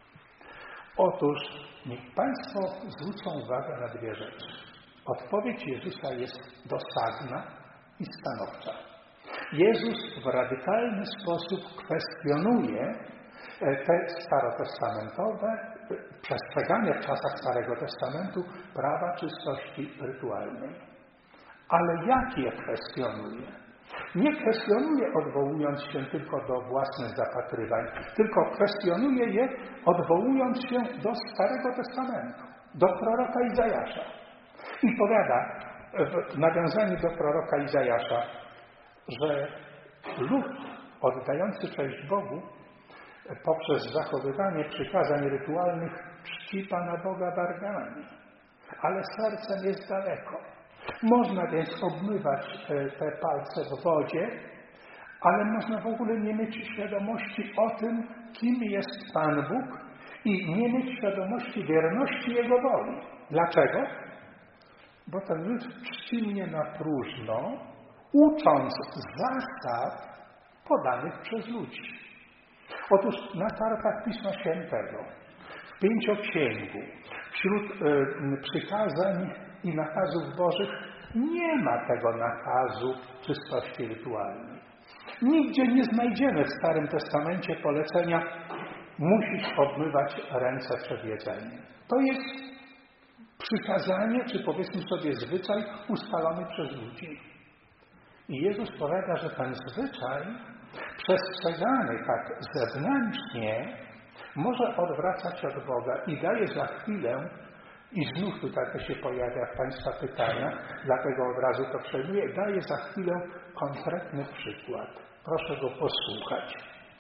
Otóż niech Państwo zwrócą uwagę na dwie rzeczy. Odpowiedź Jezusa jest dosadna i stanowcza. Jezus w radykalny sposób kwestionuje te starotestamentowe, przestrzegane w czasach Starego Testamentu prawa czystości rytualnej. Ale jak je kwestionuje? Nie kwestionuje, odwołując się tylko do własnych zapatrywań, tylko kwestionuje je, odwołując się do Starego Testamentu, do proroka Izajasza. I powiada w nawiązaniu do proroka Izajasza, że lud oddający cześć Bogu poprzez zachowywanie przykazań rytualnych czci Pana Boga wargami, ale sercem jest daleko. Można więc obmywać te palce w wodzie, ale można w ogóle nie mieć świadomości o tym, kim jest Pan Bóg i nie mieć świadomości wierności Jego woli. Dlaczego? Bo ten lud czci mnie na próżno, ucząc zasad podanych przez ludzi. Otóż na kartach Pisma Świętego, w Pięcioksięgu, wśród przykazań i nakazów Bożych nie ma tego nakazu czystości rytualnej. Nigdzie nie znajdziemy w Starym Testamencie polecenia musisz obmywać ręce przed jedzeniem. To jest przykazanie, czy powiedzmy sobie zwyczaj ustalony przez ludzi. I Jezus powiada, że ten zwyczaj przestrzegany tak zewnętrznie może odwracać od Boga i daje za chwilę, i znów tutaj to się pojawia w Państwa pytaniach, dlatego od razu to przejmuję, daje za chwilę konkretny przykład. Proszę go posłuchać.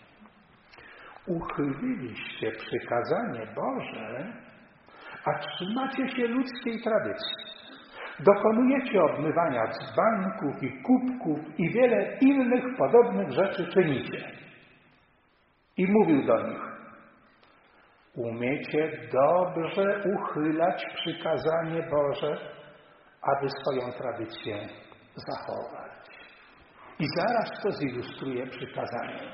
Uchyliliście przykazanie Boże, a trzymacie się ludzkiej tradycji. Dokonujecie obmywania dzbanków i kubków i wiele innych podobnych rzeczy czynicie. I mówił do nich: umiecie dobrze uchylać przykazanie Boże, aby swoją tradycję zachować. I zaraz to zilustruje przykazanie.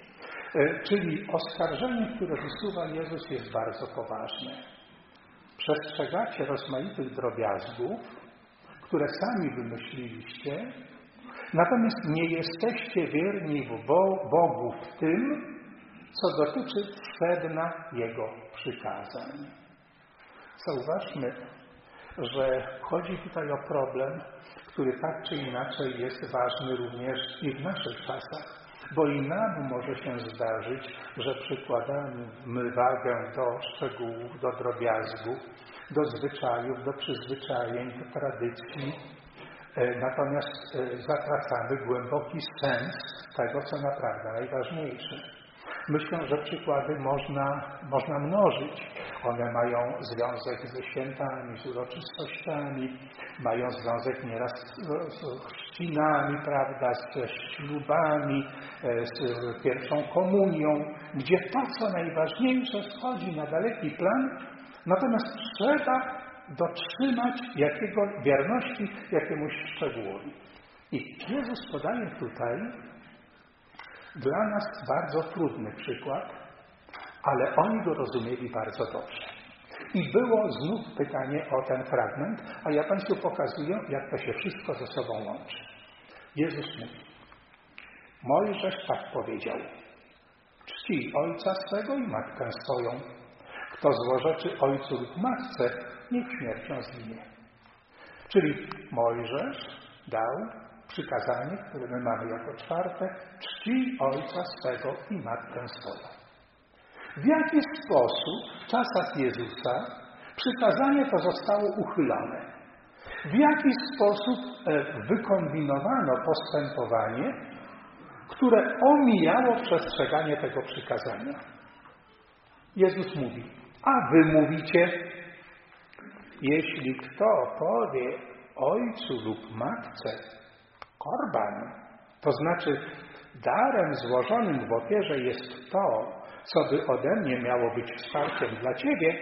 Czyli oskarżenie, które wysuwa Jezus, jest bardzo poważne. Przestrzegacie rozmaitych drobiazgów, które sami wymyśliliście, natomiast nie jesteście wierni Bogu w tym, co dotyczy sedna Jego przykazań. Zauważmy, że chodzi tutaj o problem, który tak czy inaczej jest ważny również i w naszych czasach, bo i nam może się zdarzyć, że przykładamy wagę do szczegółów, do drobiazgów, do zwyczajów, do przyzwyczajeń, do tradycji, natomiast zatracamy głęboki sens tego, co naprawdę najważniejsze. Myślę, że przykłady można mnożyć. One mają związek ze świętami, z uroczystościami, mają związek nieraz z chrzcinami, prawda, ze ślubami, z pierwszą komunią, gdzie to, co najważniejsze, schodzi na daleki plan, natomiast trzeba dotrzymać wierności jakiemuś szczegółowi. I Jezus podaje tutaj dla nas bardzo trudny przykład, ale oni go rozumieli bardzo dobrze. I było znów pytanie o ten fragment, a ja Państwu pokazuję, jak to się wszystko ze sobą łączy. Jezus mówi: Mojżesz tak powiedział: czcij ojca swego i matkę swoją. Kto złorzeczy ojcu lub matce, niech śmiercią zginie. Czyli Mojżesz dał przykazanie, które my mamy jako czwarte: czcij ojca swego i matkę swoją. W jaki sposób w czasach Jezusa przykazanie to zostało uchylone? W jaki sposób wykombinowano postępowanie, które omijało przestrzeganie tego przykazania? Jezus mówi: a wy mówicie, jeśli kto powie ojcu lub matce korban, to znaczy darem złożonym w ofierze jest to, co by ode mnie miało być wsparciem dla ciebie,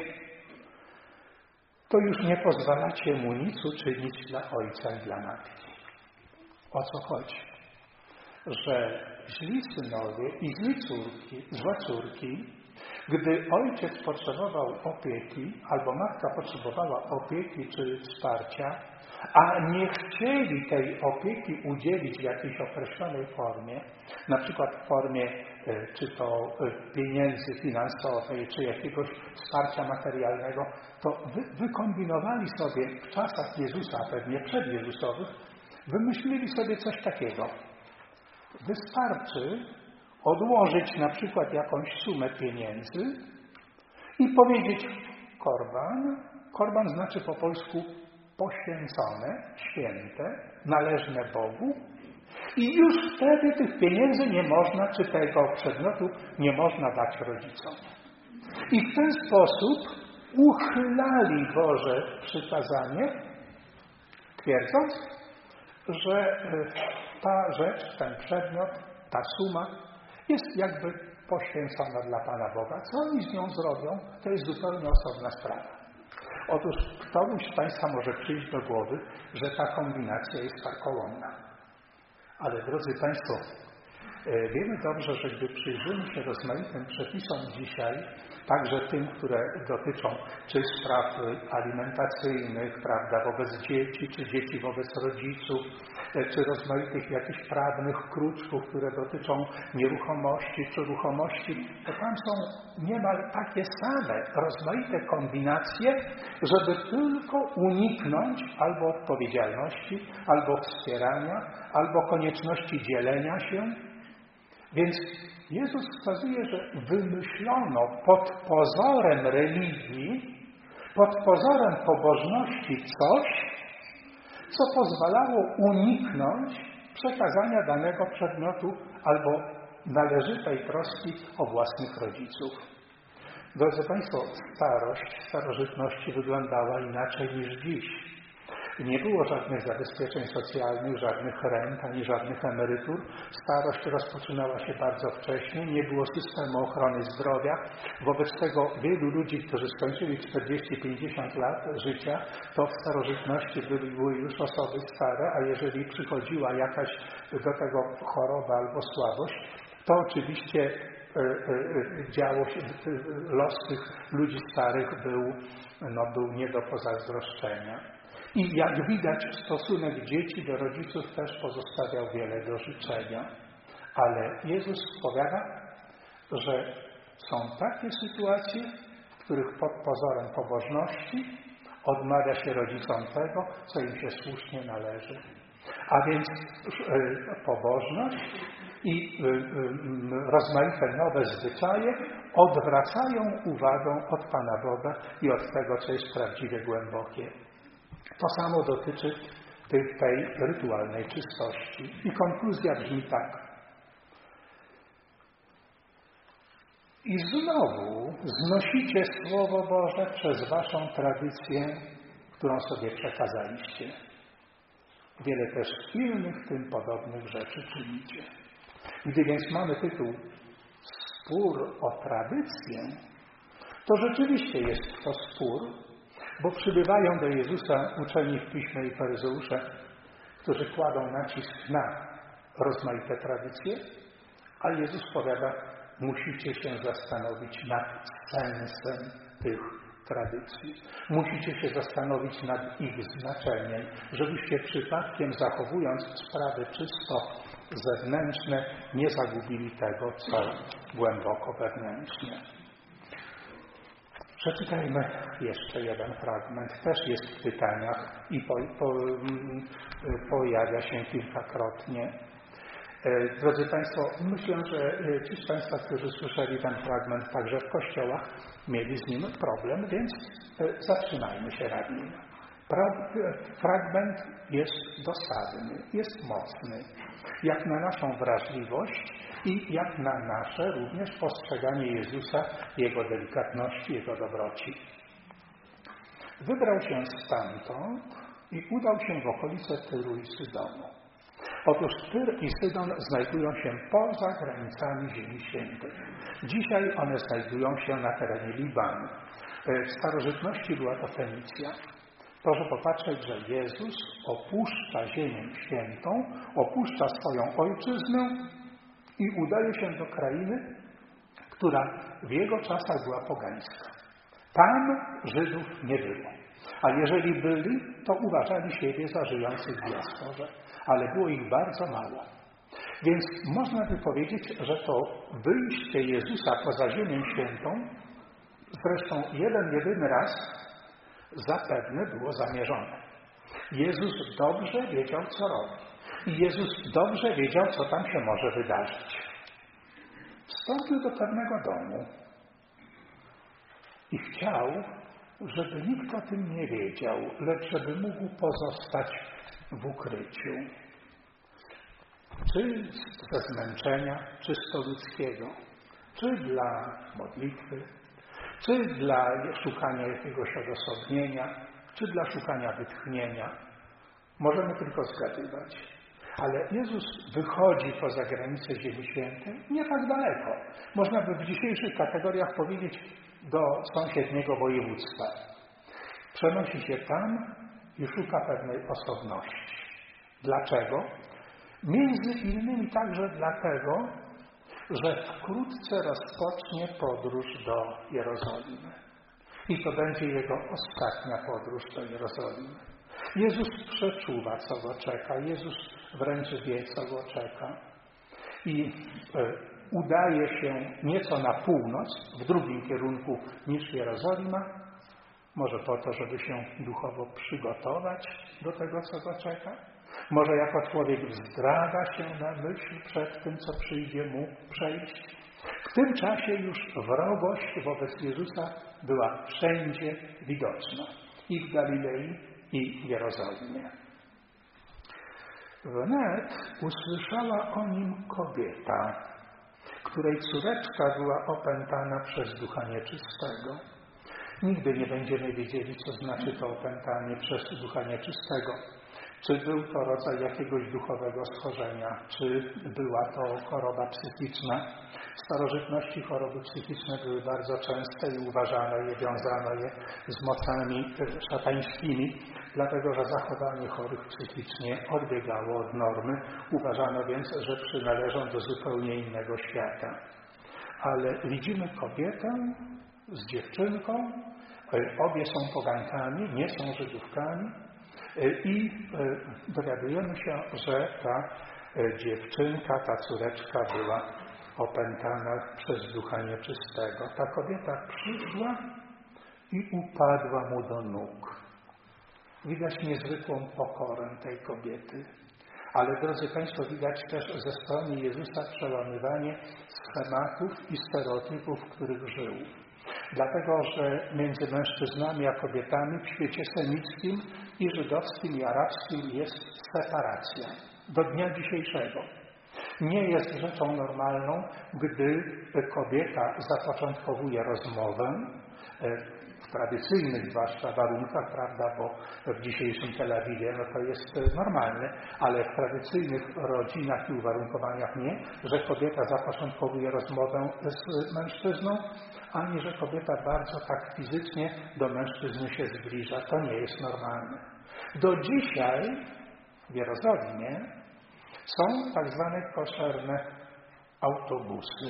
to już nie pozwalacie mu nic uczynić dla ojca i dla matki. O co chodzi? Że źli synowie i złe córki Gdy ojciec potrzebował opieki, albo matka potrzebowała opieki czy wsparcia, a nie chcieli tej opieki udzielić w jakiejś określonej formie, na przykład w formie czy to pieniędzy finansowej, czy jakiegoś wsparcia materialnego, to wykombinowali sobie w czasach Jezusa, a pewnie przedjezusowych, wymyślili sobie coś takiego. Wystarczy odłożyć na przykład jakąś sumę pieniędzy i powiedzieć korban. Korban znaczy po polsku poświęcone, święte, należne Bogu. I już wtedy tych pieniędzy nie można, czy tego przedmiotu nie można dać rodzicom. I w ten sposób uchylali Boże przykazanie, twierdząc, że ta rzecz, ten przedmiot, ta suma jest jakby poświęcona dla Pana Boga. Co oni z nią zrobią, to jest zupełnie osobna sprawa. Otóż ktoś z Państwa może przyjść do głowy, że ta kombinacja jest karkołomna. Ale drodzy Państwo, wiemy dobrze, że gdy przyjrzymy się rozmaitym przepisom dzisiaj, także tym, które dotyczą czy spraw alimentacyjnych, prawda, wobec dzieci, czy dzieci wobec rodziców, czy rozmaitych jakichś prawnych kruczków, które dotyczą nieruchomości czy ruchomości, to tam są niemal takie same rozmaite kombinacje, żeby tylko uniknąć albo odpowiedzialności, albo wspierania, albo konieczności dzielenia się. Więc Jezus wskazuje, że wymyślono pod pozorem religii, pod pozorem pobożności coś, co pozwalało uniknąć przekazania danego przedmiotu albo należytej troski o własnych rodziców. Drodzy Państwo, starożytności wyglądała inaczej niż dziś. Nie było żadnych zabezpieczeń socjalnych, żadnych rent, ani żadnych emerytur. Starość rozpoczynała się bardzo wcześnie, nie było systemu ochrony zdrowia. Wobec tego wielu ludzi, którzy skończyli 40-50 lat życia, to w starożytności były już osoby stare, a jeżeli przychodziła jakaś do tego choroba albo słabość, to oczywiście działo się, los tych ludzi starych był nie do pozazdroszczenia. I jak widać, stosunek dzieci do rodziców też pozostawiał wiele do życzenia. Ale Jezus powiada, że są takie sytuacje, w których pod pozorem pobożności odmawia się rodzicom tego, co im się słusznie należy. A więc pobożność i rozmaite nowe zwyczaje odwracają uwagę od Pana Boga i od tego, co jest prawdziwie głębokie. To samo dotyczy tej rytualnej czystości. I konkluzja brzmi tak. I znowu znosicie Słowo Boże przez waszą tradycję, którą sobie przekazaliście. Wiele też innych tym podobnych rzeczy czynicie. Gdy więc mamy tytuł Spór o tradycję, to rzeczywiście jest to spór, bo przybywają do Jezusa uczeni w Piśmie i faryzeusze, którzy kładą nacisk na rozmaite tradycje, a Jezus powiada, musicie się zastanowić nad sensem tych tradycji. Musicie się zastanowić nad ich znaczeniem, żebyście przypadkiem, zachowując sprawy czysto zewnętrzne, nie zagubili tego, co głęboko wewnętrznie. Przeczytajmy jeszcze jeden fragment. Też jest w pytaniach i pojawia się kilkakrotnie. Drodzy Państwo, myślę, że ci z Państwa, którzy słyszeli ten fragment także w kościołach, mieli z nim problem, więc zatrzymajmy się nad nim. Fragment jest dosadny, jest mocny, jak na naszą wrażliwość i jak na nasze również postrzeganie Jezusa, Jego delikatności, Jego dobroci. Wybrał się stamtąd i udał się w okolice Tyru i Sydonu. Otóż Tyr i Sydon znajdują się poza granicami Ziemi Świętej. Dzisiaj one znajdują się na terenie Libanu. W starożytności była to Fenicja. Proszę popatrzeć, że Jezus opuszcza Ziemię Świętą, opuszcza swoją ojczyznę i udaje się do krainy, która w jego czasach była pogańska. Tam Żydów nie było. A jeżeli byli, to uważali siebie za żyjących w diasporze. Ale było ich bardzo mało. Więc można by powiedzieć, że to wyjście Jezusa poza Ziemię Świętą, zresztą jedyny raz, zapewne było zamierzone. Jezus dobrze wiedział, co robi. I Jezus dobrze wiedział, co tam się może wydarzyć. Wstąpił do pewnego domu i chciał, żeby nikt o tym nie wiedział, lecz żeby mógł pozostać w ukryciu. Czy ze zmęczenia czysto ludzkiego, czy dla modlitwy, czy dla szukania jakiegoś odosobnienia, czy dla szukania wytchnienia. Możemy tylko zgadywać. Ale Jezus wychodzi poza granice Ziemi Świętej nie tak daleko. Można by w dzisiejszych kategoriach powiedzieć do sąsiedniego województwa. Przenosi się tam i szuka pewnej osobności. Dlaczego? Między innymi także dlatego, że wkrótce rozpocznie podróż do Jerozolimy. I to będzie jego ostatnia podróż do Jerozolimy. Jezus przeczuwa, co go czeka. Jezus wręcz wie, co go czeka. I udaje się nieco na północ, w drugim kierunku niż Jerozolima. Może po to, żeby się duchowo przygotować do tego, co go czeka. Może jako człowiek wzdraga się na myśl przed tym, co przyjdzie mu przejść. W tym czasie już wrogość wobec Jezusa była wszędzie widoczna. I w Galilei, i w Jerozolimie. Wnet usłyszała o nim kobieta, której córeczka była opętana przez ducha nieczystego. Nigdy nie będziemy wiedzieli, co znaczy to opętanie przez ducha nieczystego. Czy był to rodzaj jakiegoś duchowego schorzenia, czy była to choroba psychiczna. W starożytności choroby psychiczne były bardzo częste i uważano je, wiązano je z mocami szatańskimi, dlatego że zachowanie chorych psychicznie odbiegało od normy. Uważano więc, że przynależą do zupełnie innego świata. Ale widzimy kobietę z dziewczynką, obie są pogankami, nie są Żydówkami, i dowiadujemy się, że ta dziewczynka, ta córeczka była opętana przez ducha nieczystego. Ta kobieta przyszła i upadła mu do nóg. Widać niezwykłą pokorę tej kobiety. Ale, drodzy Państwo, widać też ze strony Jezusa przełamywanie schematów i stereotypów, w których żył. Dlatego, że między mężczyznami a kobietami w świecie semickim i żydowskim i arabskim jest separacja. Do dnia dzisiejszego. Nie jest rzeczą normalną, gdy kobieta zapoczątkowuje rozmowę w tradycyjnych zwłaszcza warunkach, prawda, bo w dzisiejszym Tel Awiwie to jest normalne, ale w tradycyjnych rodzinach i uwarunkowaniach nie, że kobieta zapoczątkowuje rozmowę z mężczyzną, ani że kobieta bardzo tak fizycznie do mężczyzny się zbliża. To nie jest normalne. Do dzisiaj w Jerozolimie są tak zwane koszerne autobusy.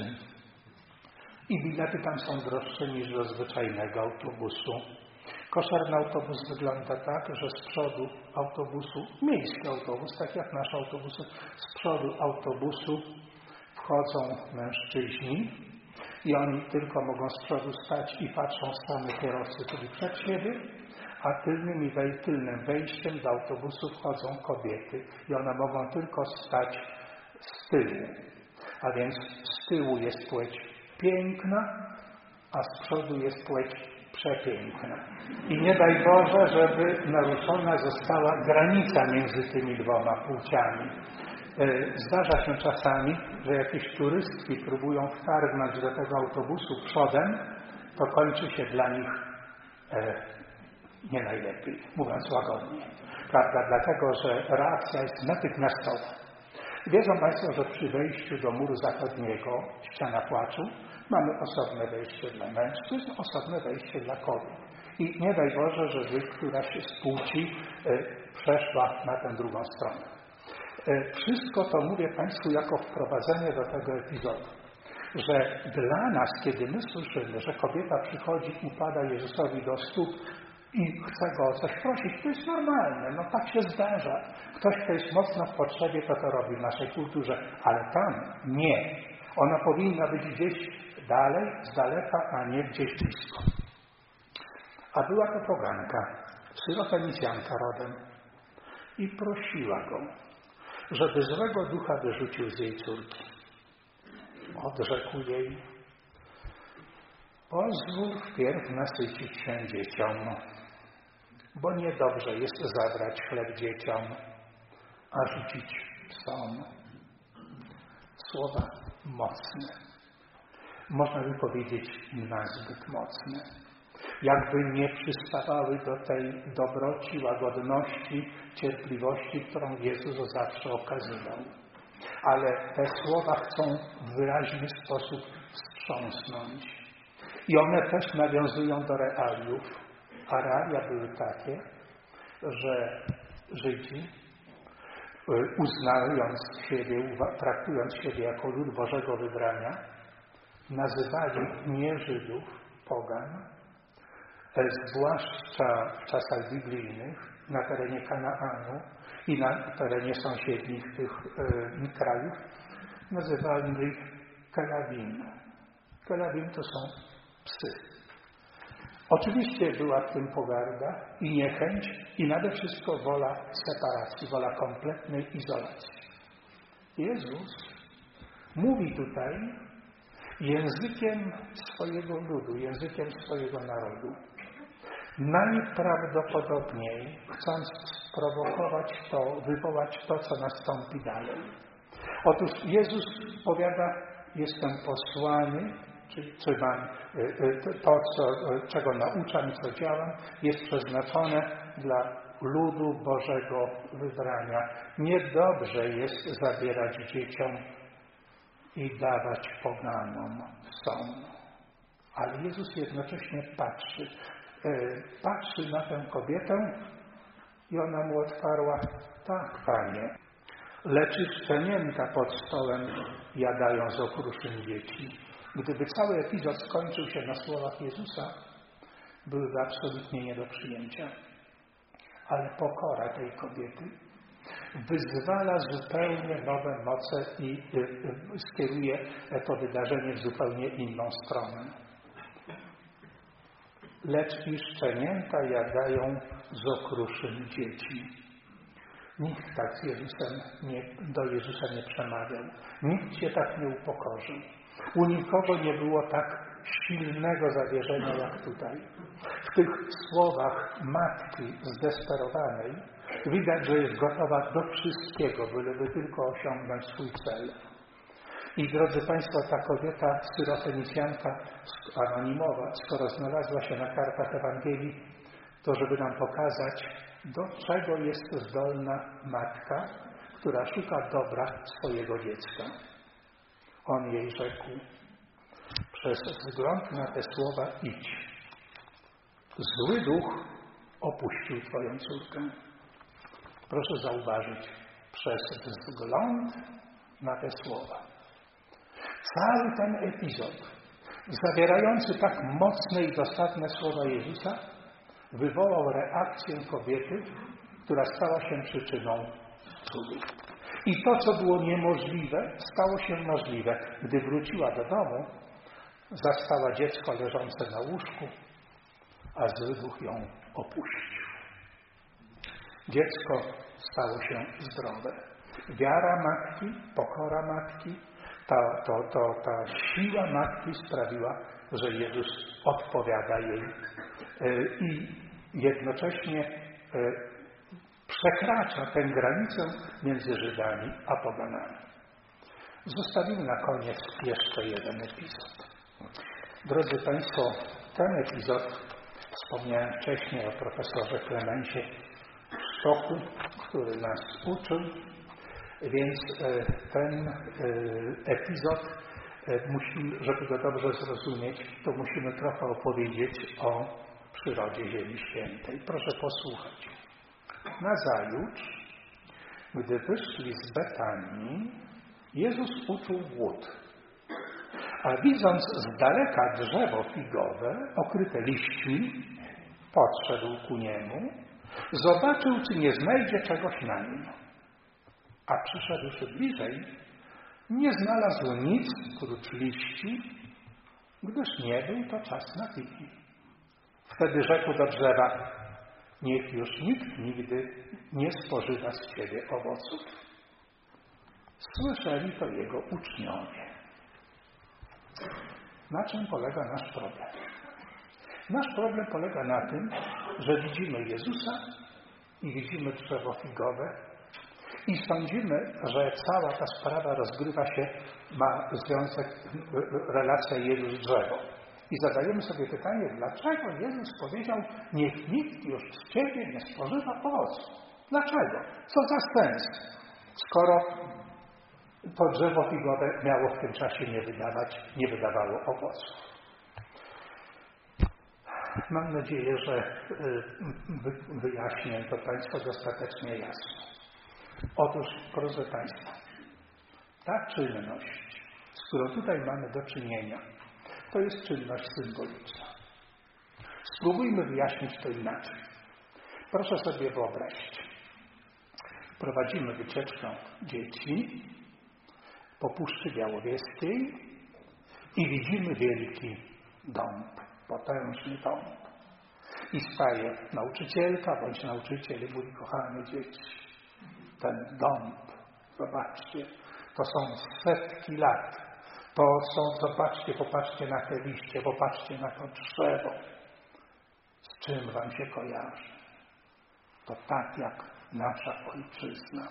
I bilety tam są droższe niż do zwyczajnego autobusu. Koszerny autobus wygląda tak, że z przodu autobusu, miejski autobus, tak jak nasze autobusy, z przodu autobusu wchodzą mężczyźni i oni tylko mogą z przodu stać i patrzą w stronę kierowcy, czyli przed siebie, a tylnym wejściem do autobusu wchodzą kobiety i one mogą tylko stać z tyłu. A więc z tyłu jest płeć piękna, a z przodu jest płeć przepiękna. I nie daj Boże, żeby naruszona została granica między tymi dwoma płciami. Zdarza się czasami, że jakieś turystki próbują wtargnąć do tego autobusu przodem, to kończy się dla nich nie najlepiej, mówiąc łagodnie. Prawda? Dlatego, że reakcja jest natychmiastowa. Wiedzą Państwo, że przy wejściu do muru zachodniego, ściana płaczu, mamy osobne wejście dla mężczyzn, osobne wejście dla kobiet. I nie daj Boże, żeby któraś z płci przeszła na tę drugą stronę. Wszystko to mówię Państwu jako wprowadzenie do tego epizodu. że dla nas, kiedy my słyszymy, że kobieta przychodzi, upada Jezusowi do stóp i chce Go o coś prosić, to jest normalne, no tak się zdarza. Ktoś, kto jest mocno w potrzebie, to robi w naszej kulturze, ale tam nie. Ona powinna być gdzieś dalej, z daleka, a nie gdzieś blisko. A była to poganka, Syrofelicjanka rodem, i prosiła Go, żeby złego ducha wyrzucił z jej córki. Odrzekł jej: pozwól wpierw nasycić się dzieciom, bo niedobrze jest zabrać chleb dzieciom, a rzucić psom. Słowa mocne. Można by powiedzieć nazbyt mocne. Jakby nie przystawały do tej dobroci, łagodności, cierpliwości, którą Jezus zawsze okazywał. Ale te słowa chcą w wyraźny sposób wstrząsnąć. I one też nawiązują do realiów. A realia były takie, że Żydzi, traktując siebie jako lud Bożego wybrania, nazywali nie-Żydów pogan, zwłaszcza w czasach biblijnych, na terenie Kanaanu i na terenie sąsiednich tych krajów, nazywali ich Kelabim. Kelabim to są psy. Oczywiście była w tym pogarda i niechęć i nade wszystko wola separacji, wola kompletnej izolacji. Jezus mówi tutaj językiem swojego ludu, językiem swojego narodu. Najprawdopodobniej chcąc sprowokować to, wywołać to, co nastąpi dalej. Otóż Jezus powiada: jestem posłany, czyli czego nauczam i co działam, jest przeznaczone dla ludu Bożego wybrania. Niedobrze jest zabierać dzieciom i dawać poganom psom. Ale Jezus jednocześnie patrzy na tę kobietę i ona mu odparła: tak, Panie, lecz i szczenięta pod stołem jadają z okruszyn dzieci. Gdyby cały epizod skończył się na słowach Jezusa, byłyby absolutnie nie do przyjęcia. Ale pokora tej kobiety wyzwala zupełnie nowe moce i skieruje to wydarzenie w zupełnie inną stronę. Lecz i szczenięta jadają z okruszyn dzieci. Nikt tak do Jezusa nie przemawiał. Nikt się tak nie upokorzył. U nikogo nie było tak silnego zawierzenia jak tutaj. W tych słowach matki zdesperowanej widać, że jest gotowa do wszystkiego, byleby tylko osiągnąć swój cel. I drodzy Państwo, ta kobieta, Syrofenicjanka anonimowa, skoro znalazła się na kartach Ewangelii, to żeby nam pokazać, do czego jest zdolna matka, która szuka dobra swojego dziecka. On jej rzekł: przez wzgląd na te słowa idź. Zły duch opuścił Twoją córkę. Proszę zauważyć, przez wzgląd na te słowa. Cały ten epizod, zawierający tak mocne i dosadne słowa Jezusa, wywołał reakcję kobiety, która stała się przyczyną cudu. I to, co było niemożliwe, stało się możliwe. Gdy wróciła do domu, zastała dziecko leżące na łóżku, a zły duch ją opuścił. Dziecko stało się zdrowe. Wiara matki, pokora matki, ta siła matki sprawiła, że Jezus odpowiada jej i jednocześnie przekracza tę granicę między Żydami a poganami. Zostawimy na koniec jeszcze jeden epizod. Drodzy Państwo, ten epizod, wspomniałem wcześniej o profesorze Klemensie Sztoku, który nas uczył, więc ten epizod, żeby go dobrze zrozumieć, to musimy trochę opowiedzieć o przyrodzie Ziemi Świętej. Proszę posłuchać. Nazajutrz, gdy wyszli z Betanii, Jezus uczuł głód. A widząc z daleka drzewo figowe, okryte liśćmi, podszedł ku niemu, zobaczył, czy nie znajdzie czegoś na nim. A przyszedłszy bliżej, nie znalazł nic prócz liści, gdyż nie był to czas na figi. Wtedy rzekł do drzewa: niech już nikt nigdy nie spożywa z ciebie owoców. Słyszeli to jego uczniowie. Na czym polega nasz problem? Nasz problem polega na tym, że widzimy Jezusa i widzimy drzewo figowe i sądzimy, że cała ta sprawa rozgrywa się, ma związek, relacja Jezus-drzewo. I zadajemy sobie pytanie, dlaczego Jezus powiedział: niech nikt już z ciebie nie spożywa owoców. Dlaczego? Co za sens? Skoro to drzewo figowe miało w tym czasie nie wydawało owoców. Mam nadzieję, że wyjaśnię to Państwu dostatecznie jasno. Otóż, proszę Państwa, ta czynność, z którą tutaj mamy do czynienia, to jest czynność symboliczna. Spróbujmy wyjaśnić to inaczej. Proszę sobie wyobrazić. Prowadzimy wycieczkę dzieci po Puszczy Białowieskiej i widzimy wielki dąb, potężny dąb. I staje nauczycielka bądź nauczyciel i mówi: kochane dzieci, ten dąb, zobaczcie, to są setki lat. To są, zobaczcie, popatrzcie na te liście, popatrzcie na to drzewo. Z czym wam się kojarzy? To tak jak nasza ojczyzna.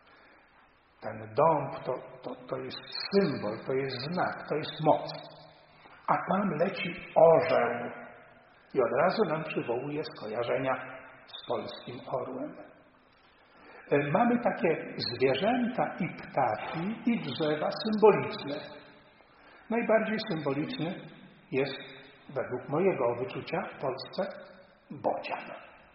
Ten dąb to jest symbol, to jest znak, to jest moc. A tam leci orzeł. I od razu nam przywołuje skojarzenia z polskim orłem. Mamy takie zwierzęta i ptaki i drzewa symboliczne. Najbardziej symboliczny jest, według mojego wyczucia, w Polsce bocian.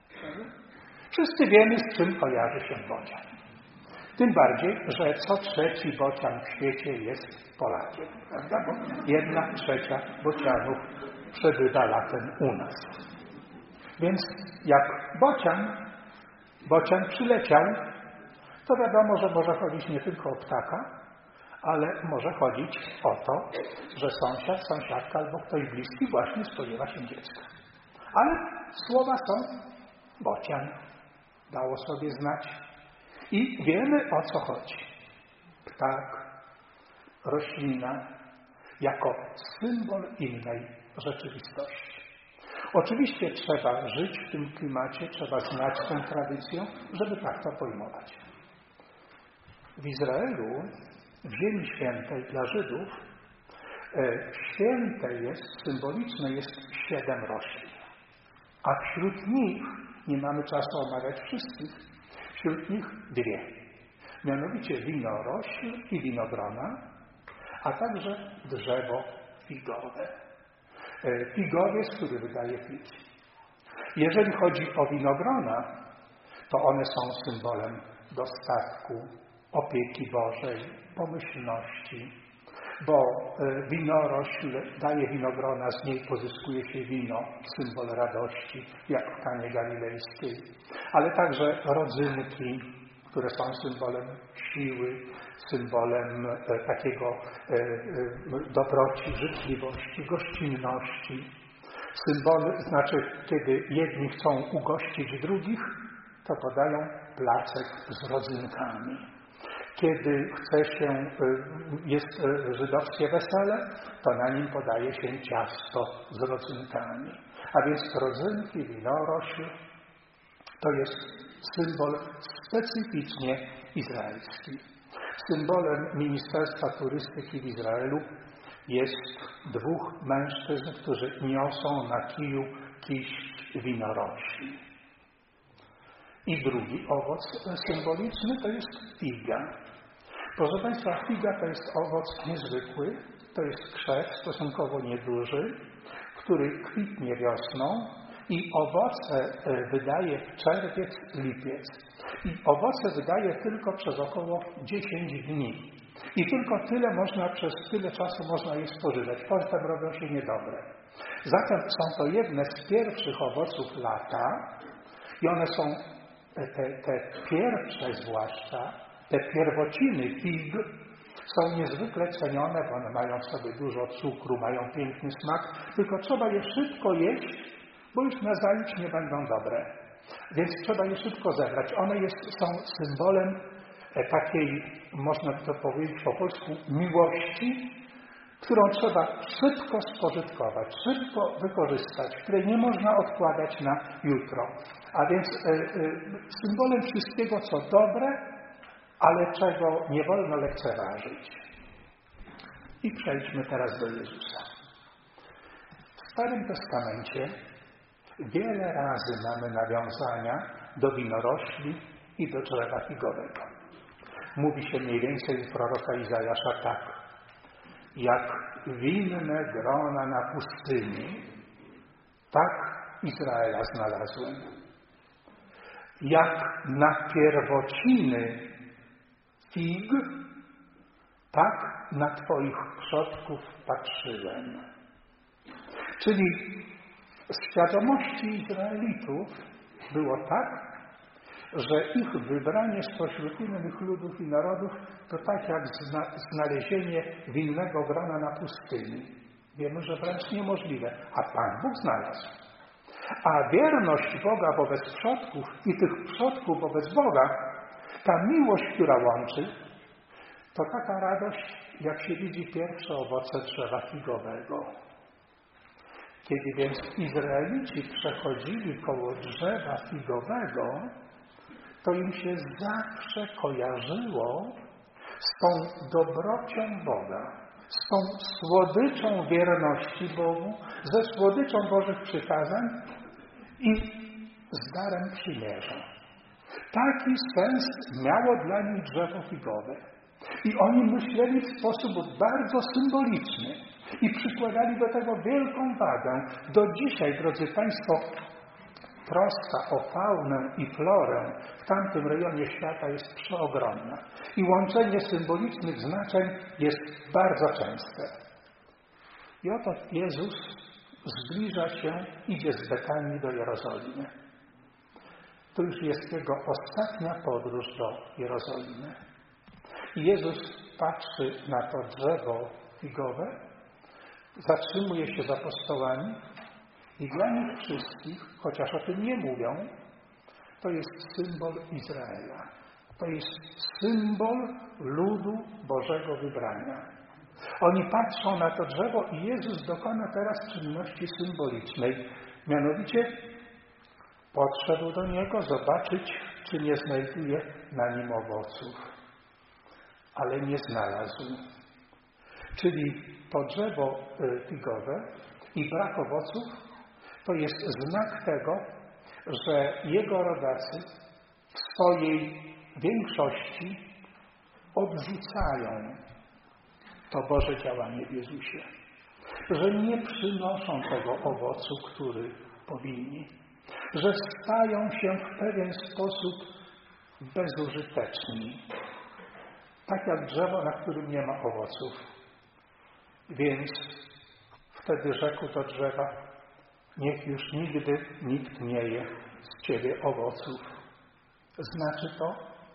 Wszyscy wiemy, z czym kojarzy się bocian. Tym bardziej, że co trzeci bocian w świecie jest Polakiem. Prawda? Bo 1/3 bocianów przebywa latem u nas. Więc jak bocian przyleciał, to wiadomo, że może chodzić nie tylko o ptaka, ale może chodzić o to, że sąsiad, sąsiadka albo ktoś bliski właśnie spodziewa się dziecka. Ale słowa są: bocian dało sobie znać i wiemy, o co chodzi. Ptak, roślina jako symbol innej rzeczywistości. Oczywiście trzeba żyć w tym klimacie, trzeba znać tę tradycję, żeby tak to pojmować. W Izraelu, w Ziemi Świętej dla Żydów, święte jest, symboliczne jest 7 roślin. A wśród nich, nie mamy czasu omawiać wszystkich, wśród nich 2. Mianowicie winorośl i winogrona, a także drzewo figowe. Figowiec, który wydaje figi. Jeżeli chodzi o winogrona, to one są symbolem dostatku, opieki Bożej, pomyślności, bo winorośl daje winogrona, z niej pozyskuje się wino, symbol radości, jak w Kanie Galilejskiej, ale także rodzynki, które są symbolem siły, symbolem takiego dobroci, życzliwości, gościnności. Symbol, znaczy, kiedy jedni chcą ugościć drugich, to podają placek z rodzynkami. Kiedy jest żydowskie wesele, to na nim podaje się ciasto z rodzynkami. A więc rodzynki, winorośl to jest symbol specyficznie izraelski. Symbolem Ministerstwa Turystyki w Izraelu jest 2 mężczyzn, którzy niosą na kiju kiść winorośli. I drugi owoc symboliczny to jest figa. Proszę Państwa, figa to jest owoc niezwykły, to jest krzew stosunkowo nieduży, który kwitnie wiosną i owoce wydaje w czerwiec, lipiec. I owoce wydaje tylko przez około 10 dni. I tylko przez tyle czasu można je spożywać. Potem robią się niedobre. Zatem są to jedne z pierwszych owoców lata i one są, te pierwsze zwłaszcza, te pierwociny fig są niezwykle cenione, bo one mają w sobie dużo cukru, mają piękny smak, tylko trzeba je szybko jeść, bo już nazajutrz nie będą dobre. Więc trzeba je szybko zebrać. One są symbolem takiej, można by to powiedzieć po polsku, miłości, którą trzeba szybko spożytkować, szybko wykorzystać, której nie można odkładać na jutro. A więc symbolem wszystkiego, co dobre, ale czego nie wolno lekceważyć. I przejdźmy teraz do Jezusa. W Starym Testamencie wiele razy mamy nawiązania do winorośli i do drzewa figowego. Mówi się mniej więcej u proroka Izajasza tak. Jak winne grona na pustyni, tak Izraela znalazłem. Jak na pierwociny fig, tak na Twoich przodków patrzyłem. Czyli w świadomości Izraelitów było tak, że ich wybranie spośród innych ludów i narodów to tak jak znalezienie winnego grona na pustyni. Wiemy, że wręcz niemożliwe, a Pan Bóg znalazł. A wierność Boga wobec przodków i tych przodków wobec Boga, ta miłość, która łączy, to taka radość, jak się widzi pierwsze owoce drzewa figowego. Kiedy więc Izraelici przechodzili koło drzewa figowego, to im się zawsze kojarzyło z tą dobrocią Boga, z tą słodyczą wierności Bogu, ze słodyczą Bożych przykazań i z darem przymierza. Taki sens miało dla nich drzewo figowe. I oni myśleli w sposób bardzo symboliczny i przykładali do tego wielką wagę. Do dzisiaj, drodzy Państwo, troska o faunę i florę w tamtym rejonie świata jest przeogromna. I łączenie symbolicznych znaczeń jest bardzo częste. I oto Jezus zbliża się, idzie z Betanii do Jerozolimy. To już jest Jego ostatnia podróż do Jerozolimy. I Jezus patrzy na to drzewo figowe, zatrzymuje się z apostołami i dla nich wszystkich, chociaż o tym nie mówią, to jest symbol Izraela. To jest symbol ludu Bożego wybrania. Oni patrzą na to drzewo i Jezus dokona teraz czynności symbolicznej. Mianowicie podszedł do niego zobaczyć, czy nie znajduje na nim owoców. Ale nie znalazł. Czyli to drzewo figowe i brak owoców to jest znak tego, że jego rodacy w swojej większości odrzucają to Boże działanie w Jezusie. Że nie przynoszą tego owocu, który powinni. Że stają się w pewien sposób bezużyteczni. Tak jak drzewo, na którym nie ma owoców. Więc wtedy rzekł do drzewa: niech już nigdy nikt nie je z Ciebie owoców. Znaczy to,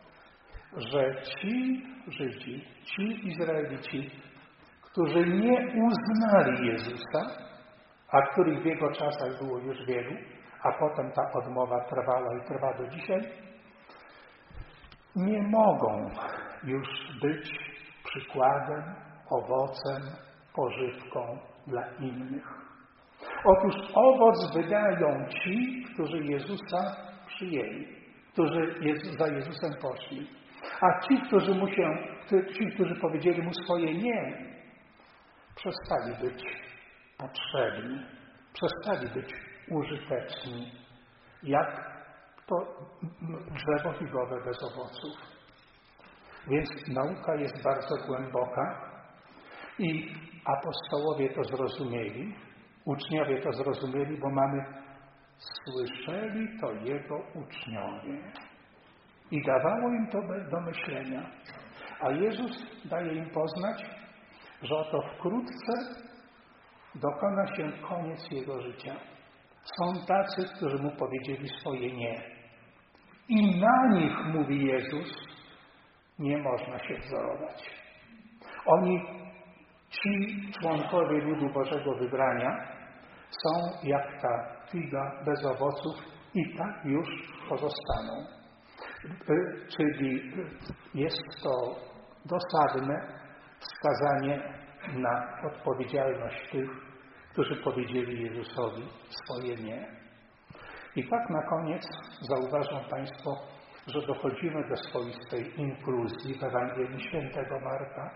że ci Żydzi, ci Izraelici, którzy nie uznali Jezusa, a których w Jego czasach było już wielu, a potem ta odmowa trwała i trwa do dzisiaj, nie mogą już być przykładem, owocem, pożywką dla innych. Otóż owoc wydają ci, którzy Jezusa przyjęli, którzy za Jezusem poszli. A ci, którzy powiedzieli Mu swoje nie, przestali być potrzebni, przestali być użyteczni, jak to drzewo figowe bez owoców. Więc nauka jest bardzo głęboka i apostołowie to zrozumieli, uczniowie to zrozumieli, bo mamy słyszeli to Jego uczniowie. I dawało im to do myślenia. A Jezus daje im poznać, że oto wkrótce dokona się koniec Jego życia. Są tacy, którzy Mu powiedzieli swoje nie. I na nich, mówi Jezus, nie można się wzorować. Oni, ci członkowie ludu Bożego wybrania, są jak ta figa bez owoców i tak już pozostaną. Czyli jest to dosadne wskazanie na odpowiedzialność tych, którzy powiedzieli Jezusowi swoje nie. I tak na koniec zauważą Państwo, że dochodzimy do swoistej inkluzji w Ewangelii Świętego Marka.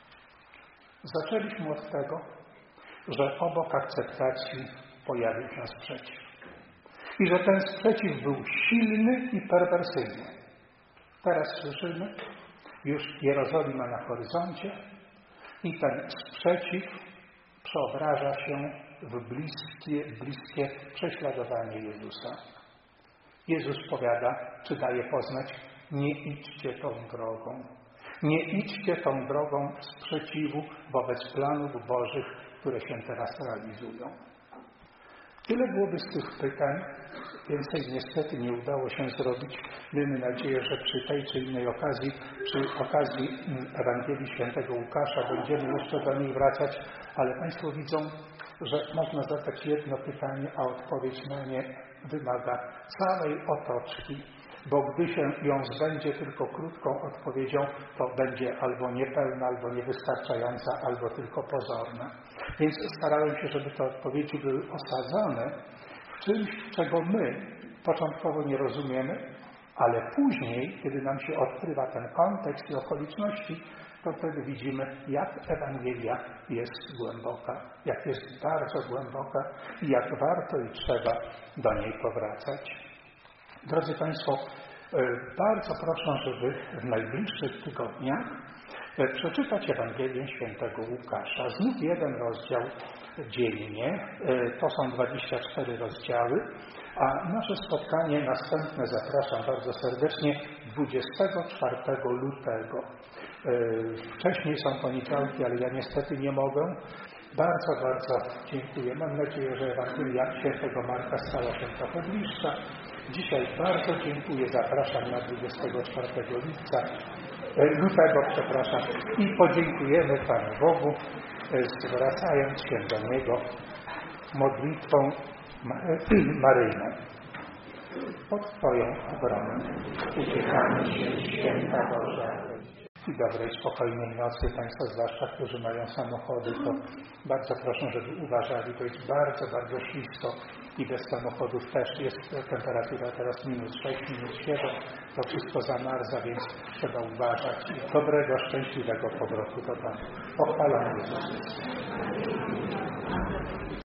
Zaczęliśmy od tego, że obok akceptacji pojawił się sprzeciw. I że ten sprzeciw był silny i perwersyjny. Teraz słyszymy już Jerozolima na horyzoncie i ten sprzeciw przeobraża się w bliskie prześladowanie Jezusa. Jezus powiada, czy daje poznać, nie idźcie tą drogą. Nie idźcie tą drogą sprzeciwu wobec planów Bożych, które się teraz realizują. Tyle byłoby z tych pytań. Więcej niestety nie udało się zrobić. Miejmy nadzieję, że przy tej czy innej okazji, przy okazji Ewangelii Świętego Łukasza będziemy jeszcze do niej wracać, ale Państwo widzą, że można zadać jedno pytanie, a odpowiedź na nie wymaga całej otoczki, bo gdy się ją zbędzie tylko krótką odpowiedzią, to będzie albo niepełna, albo niewystarczająca, albo tylko pozorna. Więc starałem się, żeby te odpowiedzi były osadzone w czymś, czego my początkowo nie rozumiemy, ale później, kiedy nam się odkrywa ten kontekst i okoliczności, to wtedy widzimy, jak Ewangelia jest głęboka, jak jest bardzo głęboka i jak warto i trzeba do niej powracać. Drodzy Państwo, bardzo proszę, żeby w najbliższych tygodniach przeczytać Ewangelię Świętego Łukasza. Znów jeden rozdział dziennie, to są 24 rozdziały, a nasze spotkanie następne zapraszam bardzo serdecznie 24 lutego. Wcześniej są poniedziałki, ale ja niestety nie mogę. Bardzo, bardzo dziękuję. Mam nadzieję, że Ewangelia Świętego Marka stała się trochę bliższa. Dzisiaj bardzo dziękuję. Zapraszam na 24 lutego i podziękujemy Panu Bogu, zwracając się do Niego modlitwą Maryjną. Pod Twoją obronę uciekamy się, Święta Boża. I dobrej, spokojnej nocy. Państwo, zwłaszcza, którzy mają samochody, to bardzo proszę, żeby uważali. To jest bardzo, bardzo ślisko i bez samochodów też jest temperatura teraz -6, -7. To wszystko zamarza, więc trzeba uważać. Dobrego, szczęśliwego powrotu do domu. Pochwalamy Jezusa.